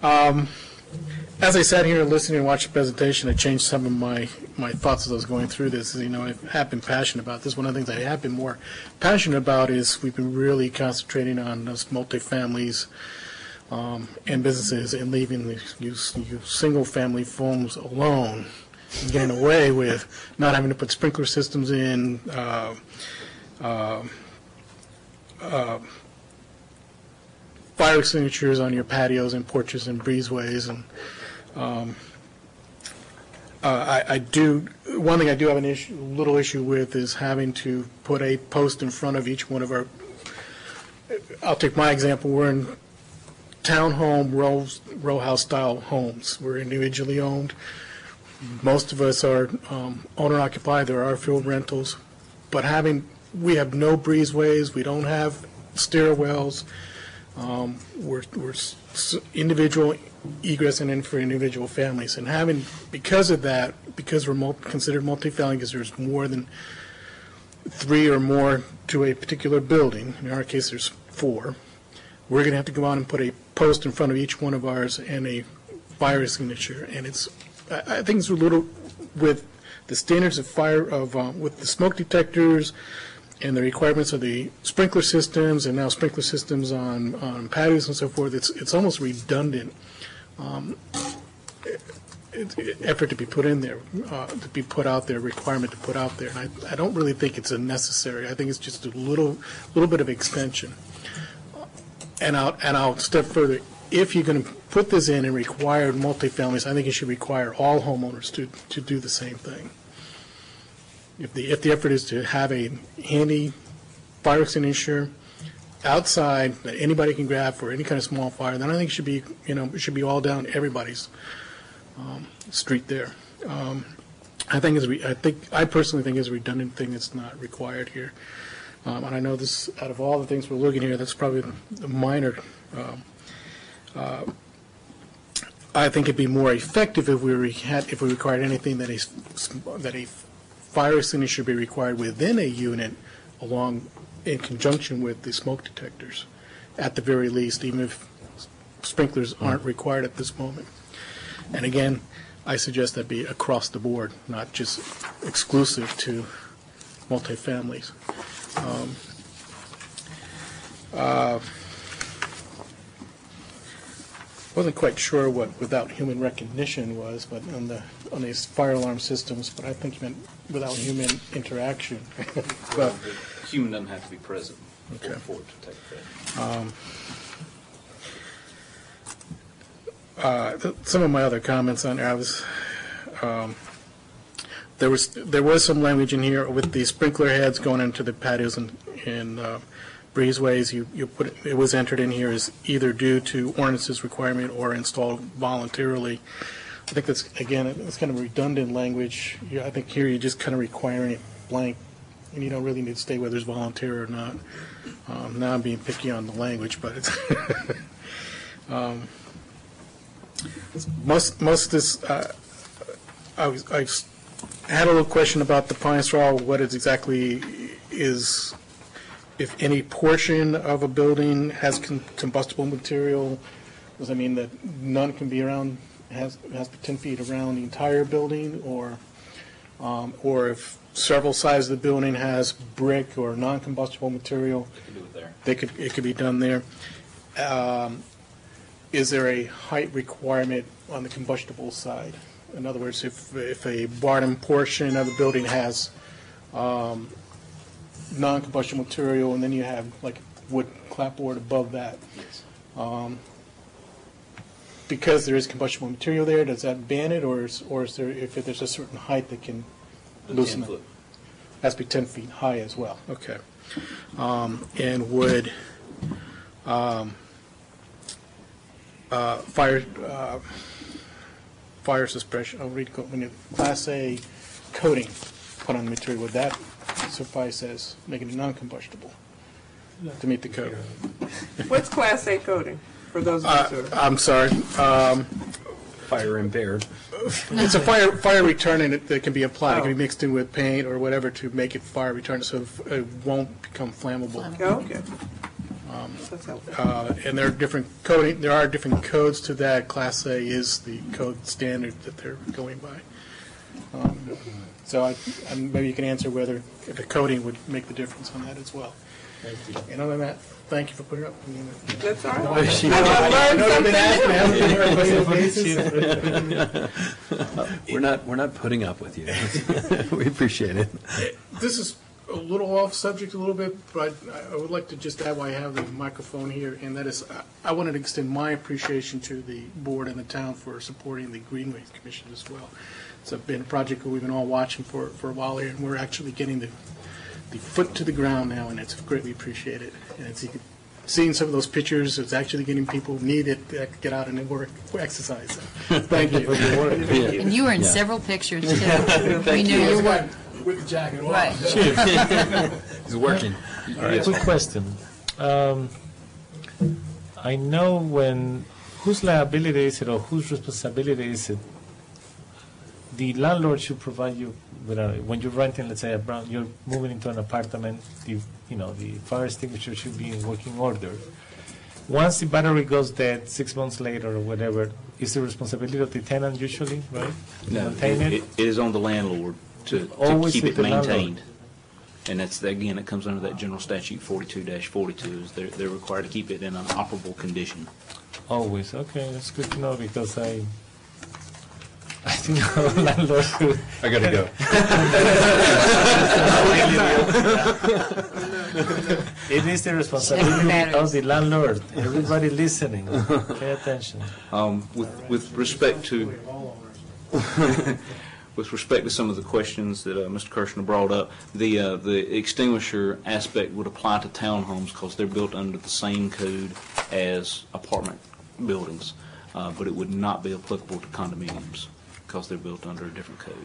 As I sat here listening and watched the presentation, I changed some of my thoughts as I was going through this. I have been passionate about this. One of the things I have been more passionate about is we've been really concentrating on those multifamilies and businesses and leaving you single-family homes alone and getting away with not having to put sprinkler systems in, fire extinguishers on your patios and porches and breezeways. And one thing I do have a little issue with is having to put a post in front of each one of our, I'll take my example, we're in townhome row house style homes. We're individually owned. Most of us are owner occupied. There are field rentals, but we have no breezeways. We don't have stairwells. We're individual egress and in for individual families, and because of that, because we're considered multifamily, because there's more than 3 or more to a particular building. In our case, there's 4. We're going to have to go out and put a post in front of each one of ours and a fire extinguisher, and I think it's a little with the standards of with the smoke detectors and the requirements of the sprinkler systems, and now sprinkler systems on patios and so forth. It's almost redundant effort to be put in there, to be put out there, requirement to put out there. And I don't really think it's unnecessary. I think it's just a little bit of extension. And I'll step further. If you're going to put this in and require multifamilies, I think you should require all homeowners to do the same thing. If the effort is to have a handy fire extinguisher outside that anybody can grab for any kind of small fire, then I think it should be all down everybody's street there. I personally think it's a redundant thing that's not required here. And I know this, out of all the things we're looking here, that's probably the minor. I think it'd be more effective if we required anything that a fire extinguisher be required within a unit, along in conjunction with the smoke detectors, at the very least, even if sprinklers aren't required at this moment. And again, I suggest that be across the board, not just exclusive to multifamilies. Wasn't quite sure what without human recognition was, but on these fire alarm systems, but I think you meant without human interaction. But Human doesn't have to be present Okay. for it to take effect. Some of my other comments on there, there was some language in here with the sprinkler heads going into the patios and breezeways. You put it was entered in here as either due to ordinance's requirement or installed voluntarily. I think that's, again, it's kind of redundant language. I think here you're just kind of requiring it blank, and you don't really need to stay whether it's voluntary or not. Now I'm being picky on the language, but it's most of this. I had a little question about the pine straw. What it exactly is? If any portion of a building has combustible material, does that mean that none can be around? Has to be 10 feet around the entire building, or if several sides of the building has brick or non-combustible material, They can do it there. it could be done there. Is there a height requirement on the combustible side? In other words, if a bottom portion of the building has non-combustible material, and then you have like wood clapboard above that, because there is combustible material there, does that ban it, or is there, if there's a certain height that can loosen it? Has to be 10 feet high as well. Okay. And would fire suppression, when you Class A coating put on the material, would that suffice as making it non-combustible to meet the code? What's Class A coating, for those of us who are... I'm sorry. Fire impaired. It's a fire retardant that can be applied. It can be mixed in with paint or whatever to make it fire retardant, so it won't become flammable. Okay. And there are different coding. There are different codes to that. Class A is the code standard that they're going by. So maybe you can answer whether the coding would make the difference on that as well. Thank you. And other than that, thank you for putting it up. That's all right. I know I've been asked, but I haven't been here on a basis. We're not putting up with you. We appreciate it. This is a little off subject a little bit, but I would like to just add why I have the microphone here, and that is I wanted to extend my appreciation to the board and the town for supporting the Greenways Commission as well. It's been a project that we've been all watching for a while here, and we're actually getting the foot to the ground now, and it's greatly appreciated. And as you can see in some of those pictures, it's actually getting people who need it to get out and work, exercise. Thank you. And you were in several pictures, too. We knew you were. With the jacket on. Right. He's working. Quick question. I know whose liability is it or whose responsibility is it? The landlord should provide you with when you're renting, let's say, you're moving into an apartment, the fire extinguisher should be in working order. Once the battery goes dead, 6 months later or whatever, is the responsibility of the tenant usually, right? No, Maintain it is on the landlord to keep it maintained. And that's, again, it comes under that general statute 42-42, is they're required to keep it in an operable condition. Always, okay, that's good to know, because I think our landlord could... I gotta go. It is the responsibility of the landlord. Everybody listening, pay attention. With respect to... With respect to some of the questions that Mr. Kirshner brought up, the extinguisher aspect would apply to townhomes because they're built under the same code as apartment buildings. but it would not be applicable to condominiums because they're built under a different code.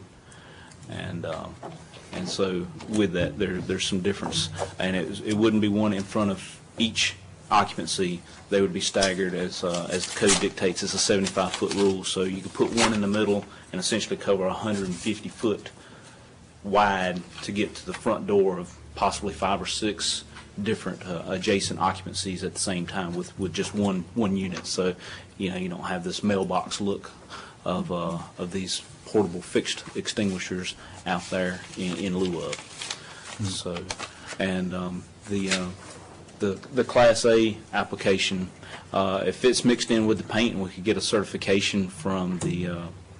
And so with that, there's some difference. And it wouldn't be one in front of each occupancy. They would be staggered as the code dictates. It's a 75-foot rule. So you could put one in the middle and essentially cover 150-foot wide to get to the front door of possibly 5 or 6 different adjacent occupancies at the same time with just one unit. So, you don't have this mailbox look of these portable fixed extinguishers out there in lieu of. So, and the Class A application, if it's mixed in with the paint, and we could get a certification from the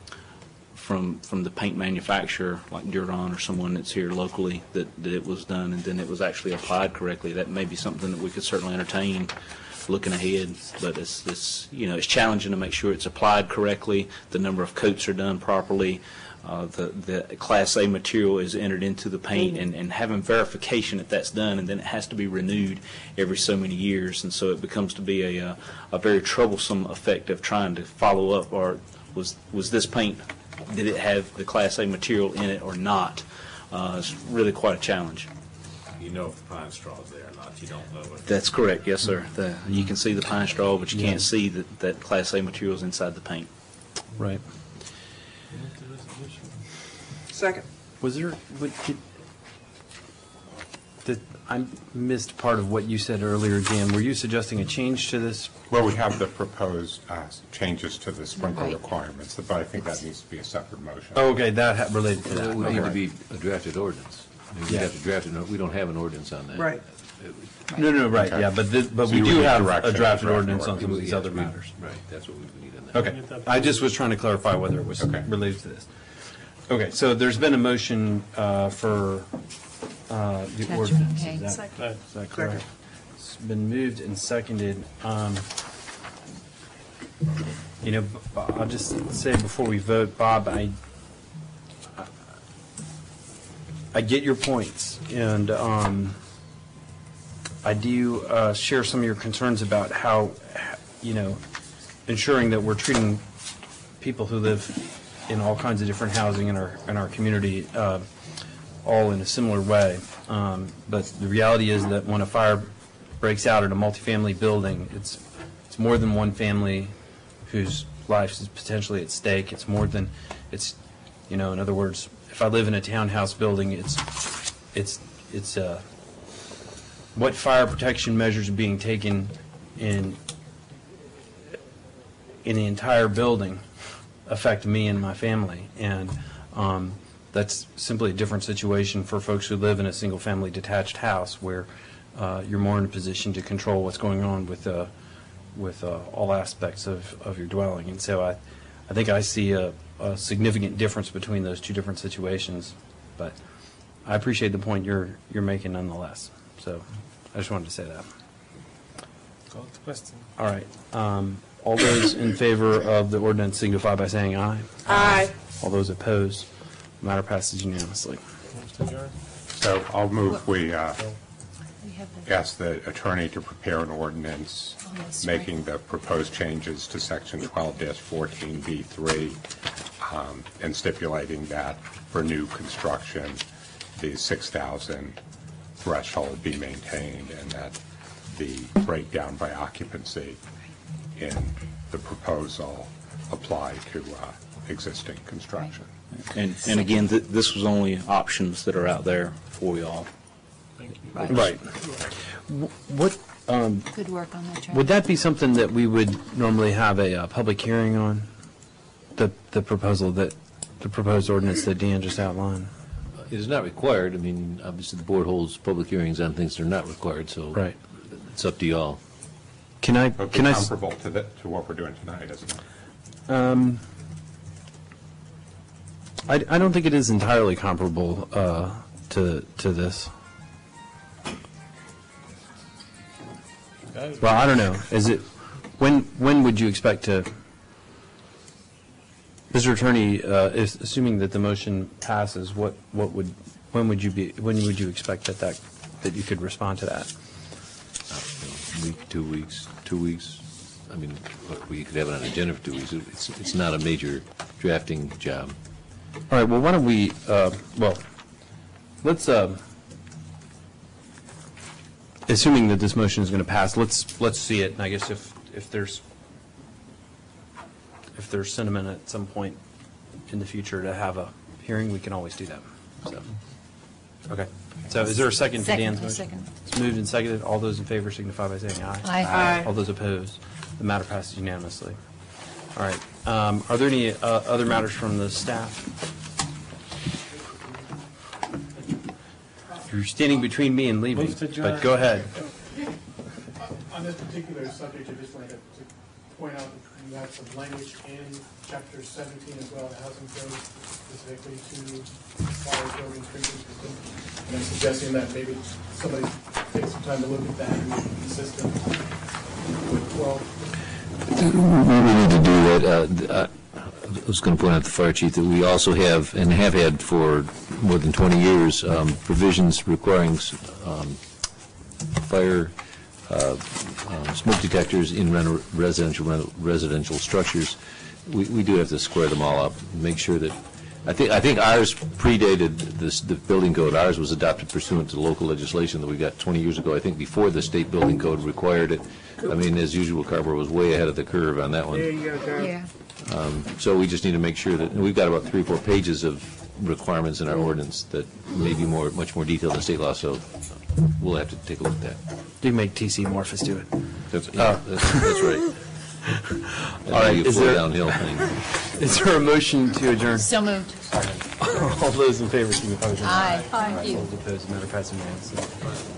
paint manufacturer, like Duron or someone that's here locally, that it was done and then it was actually applied correctly, that may be something that we could certainly entertain looking ahead. But it's challenging to make sure it's applied correctly, the number of coats are done properly, the Class A material is entered into the paint, and having verification that that's done, and then it has to be renewed every so many years, and so it becomes to be a very troublesome effect of trying to follow up, or was this paint, did it have the Class A material in it or not? It's really quite a challenge. You know if the pine straw is there or not. You don't know it. That's correct, yes, sir. You can see the pine straw, but you can't see that Class A material is inside the paint. Right. Second. Was there, I missed part of what you said earlier, Dan. Were you suggesting a change to this? Well, we have the proposed changes to the sprinkler requirements, but I think that needs to be a separate motion. Oh, okay, that related to that. It would need to Okay. be a drafted ordinance. We have to draft it. We don't have an ordinance on that. Right. No, right, Okay. yeah, but So we you would do need have direction a to drafted draft ordinance on ordinance. some of these Yes, other matters. Right, that's what we need on that. Okay, I just was trying to clarify whether it was related to this. Okay, so there's been a motion for the Patrick, ordinance. okay. Is that correct? It's been moved and seconded. I'll just say before we vote, Bob, I get your points, and I do share some of your concerns about how, ensuring that we're treating people who live in all kinds of different housing in our community all in a similar way. But the reality is that when a fire breaks out in a multifamily building, it's more than one family whose life is potentially at stake. It's more than, in other words, if I live in a townhouse building, it's what fire protection measures are being taken in the entire building affect me and my family, and that's simply a different situation for folks who live in a single-family detached house, where you're more in a position to control what's going on with all aspects of your dwelling. And so I think I see a significant difference between those two different situations, but I appreciate the point you're making nonetheless. So I just wanted to say that. Call the question. All right. All those in favor of the ordinance signify by saying aye. Aye. All those opposed, the matter passes unanimously. So I'll move we We have the- ask the attorney to prepare an ordinance Oh, that's right. making the proposed changes to Section 12-14B3 and stipulating that for new construction, the 6,000 threshold be maintained, and that the breakdown by occupancy in the proposal apply to existing construction. And again, this was only options that are out there for y'all. Right. What, Good work on that, Charlie. would that be something that we would normally have a public hearing on? The proposed ordinance that Dan just outlined? It is not required. I mean, obviously, the board holds public hearings on things that are not required, so Right. it's up to y'all. Can I? But Can I? comparable to what we're doing tonight, isn't it? I don't think it is entirely comparable to this. Well, I don't know. Is it? When would you expect to? Mr. Attorney, assuming that the motion passes, when would you expect that you could respond to that? Week, 2 weeks, 2 weeks. I mean, look, we could have it on the agenda for 2 weeks. It's not a major drafting job. All right, well, why don't we, let's, assuming that this motion is going to pass, let's see it, and I guess if there's sentiment at some point in the future to have a hearing, we can always do that. So, okay. So is there a second to Dan's motion? Second. It's moved and seconded. All those in favor signify by saying aye. Aye. All those opposed, the matter passes unanimously. All right. Are there any other matters from the staff? You're standing between me and leaving, but go ahead. On this particular subject, I just wanted to point out that you have some language in Chapter 17 as well, the housing code, specifically to water code and drinking system. And I'm suggesting that maybe somebody take some time to look at that and make it consistent with 12. We need to do that. I was going to point out to the fire chief that we also have, and have had for more than 20 years, provisions requiring fire smoke detectors in residential structures. We do have to square them all up, make sure that, I think ours predated the building code. Ours was adopted pursuant to local legislation that we got 20 years ago, I think before the state building code required it. I mean, as usual, Carver was way ahead of the curve on that one. There you go, Carl. Yeah. So we just need to make sure that, and we've got about 3 or 4 pages of requirements in our ordinance that may be much more detailed than state law, so we'll have to take a look at that. Do make TC Morphus do it. That's right. All right, is there downhill thing. Is there a motion to adjourn? So moved. All those in favor, signify by saying Aye. All those opposed, matter passes unanimously.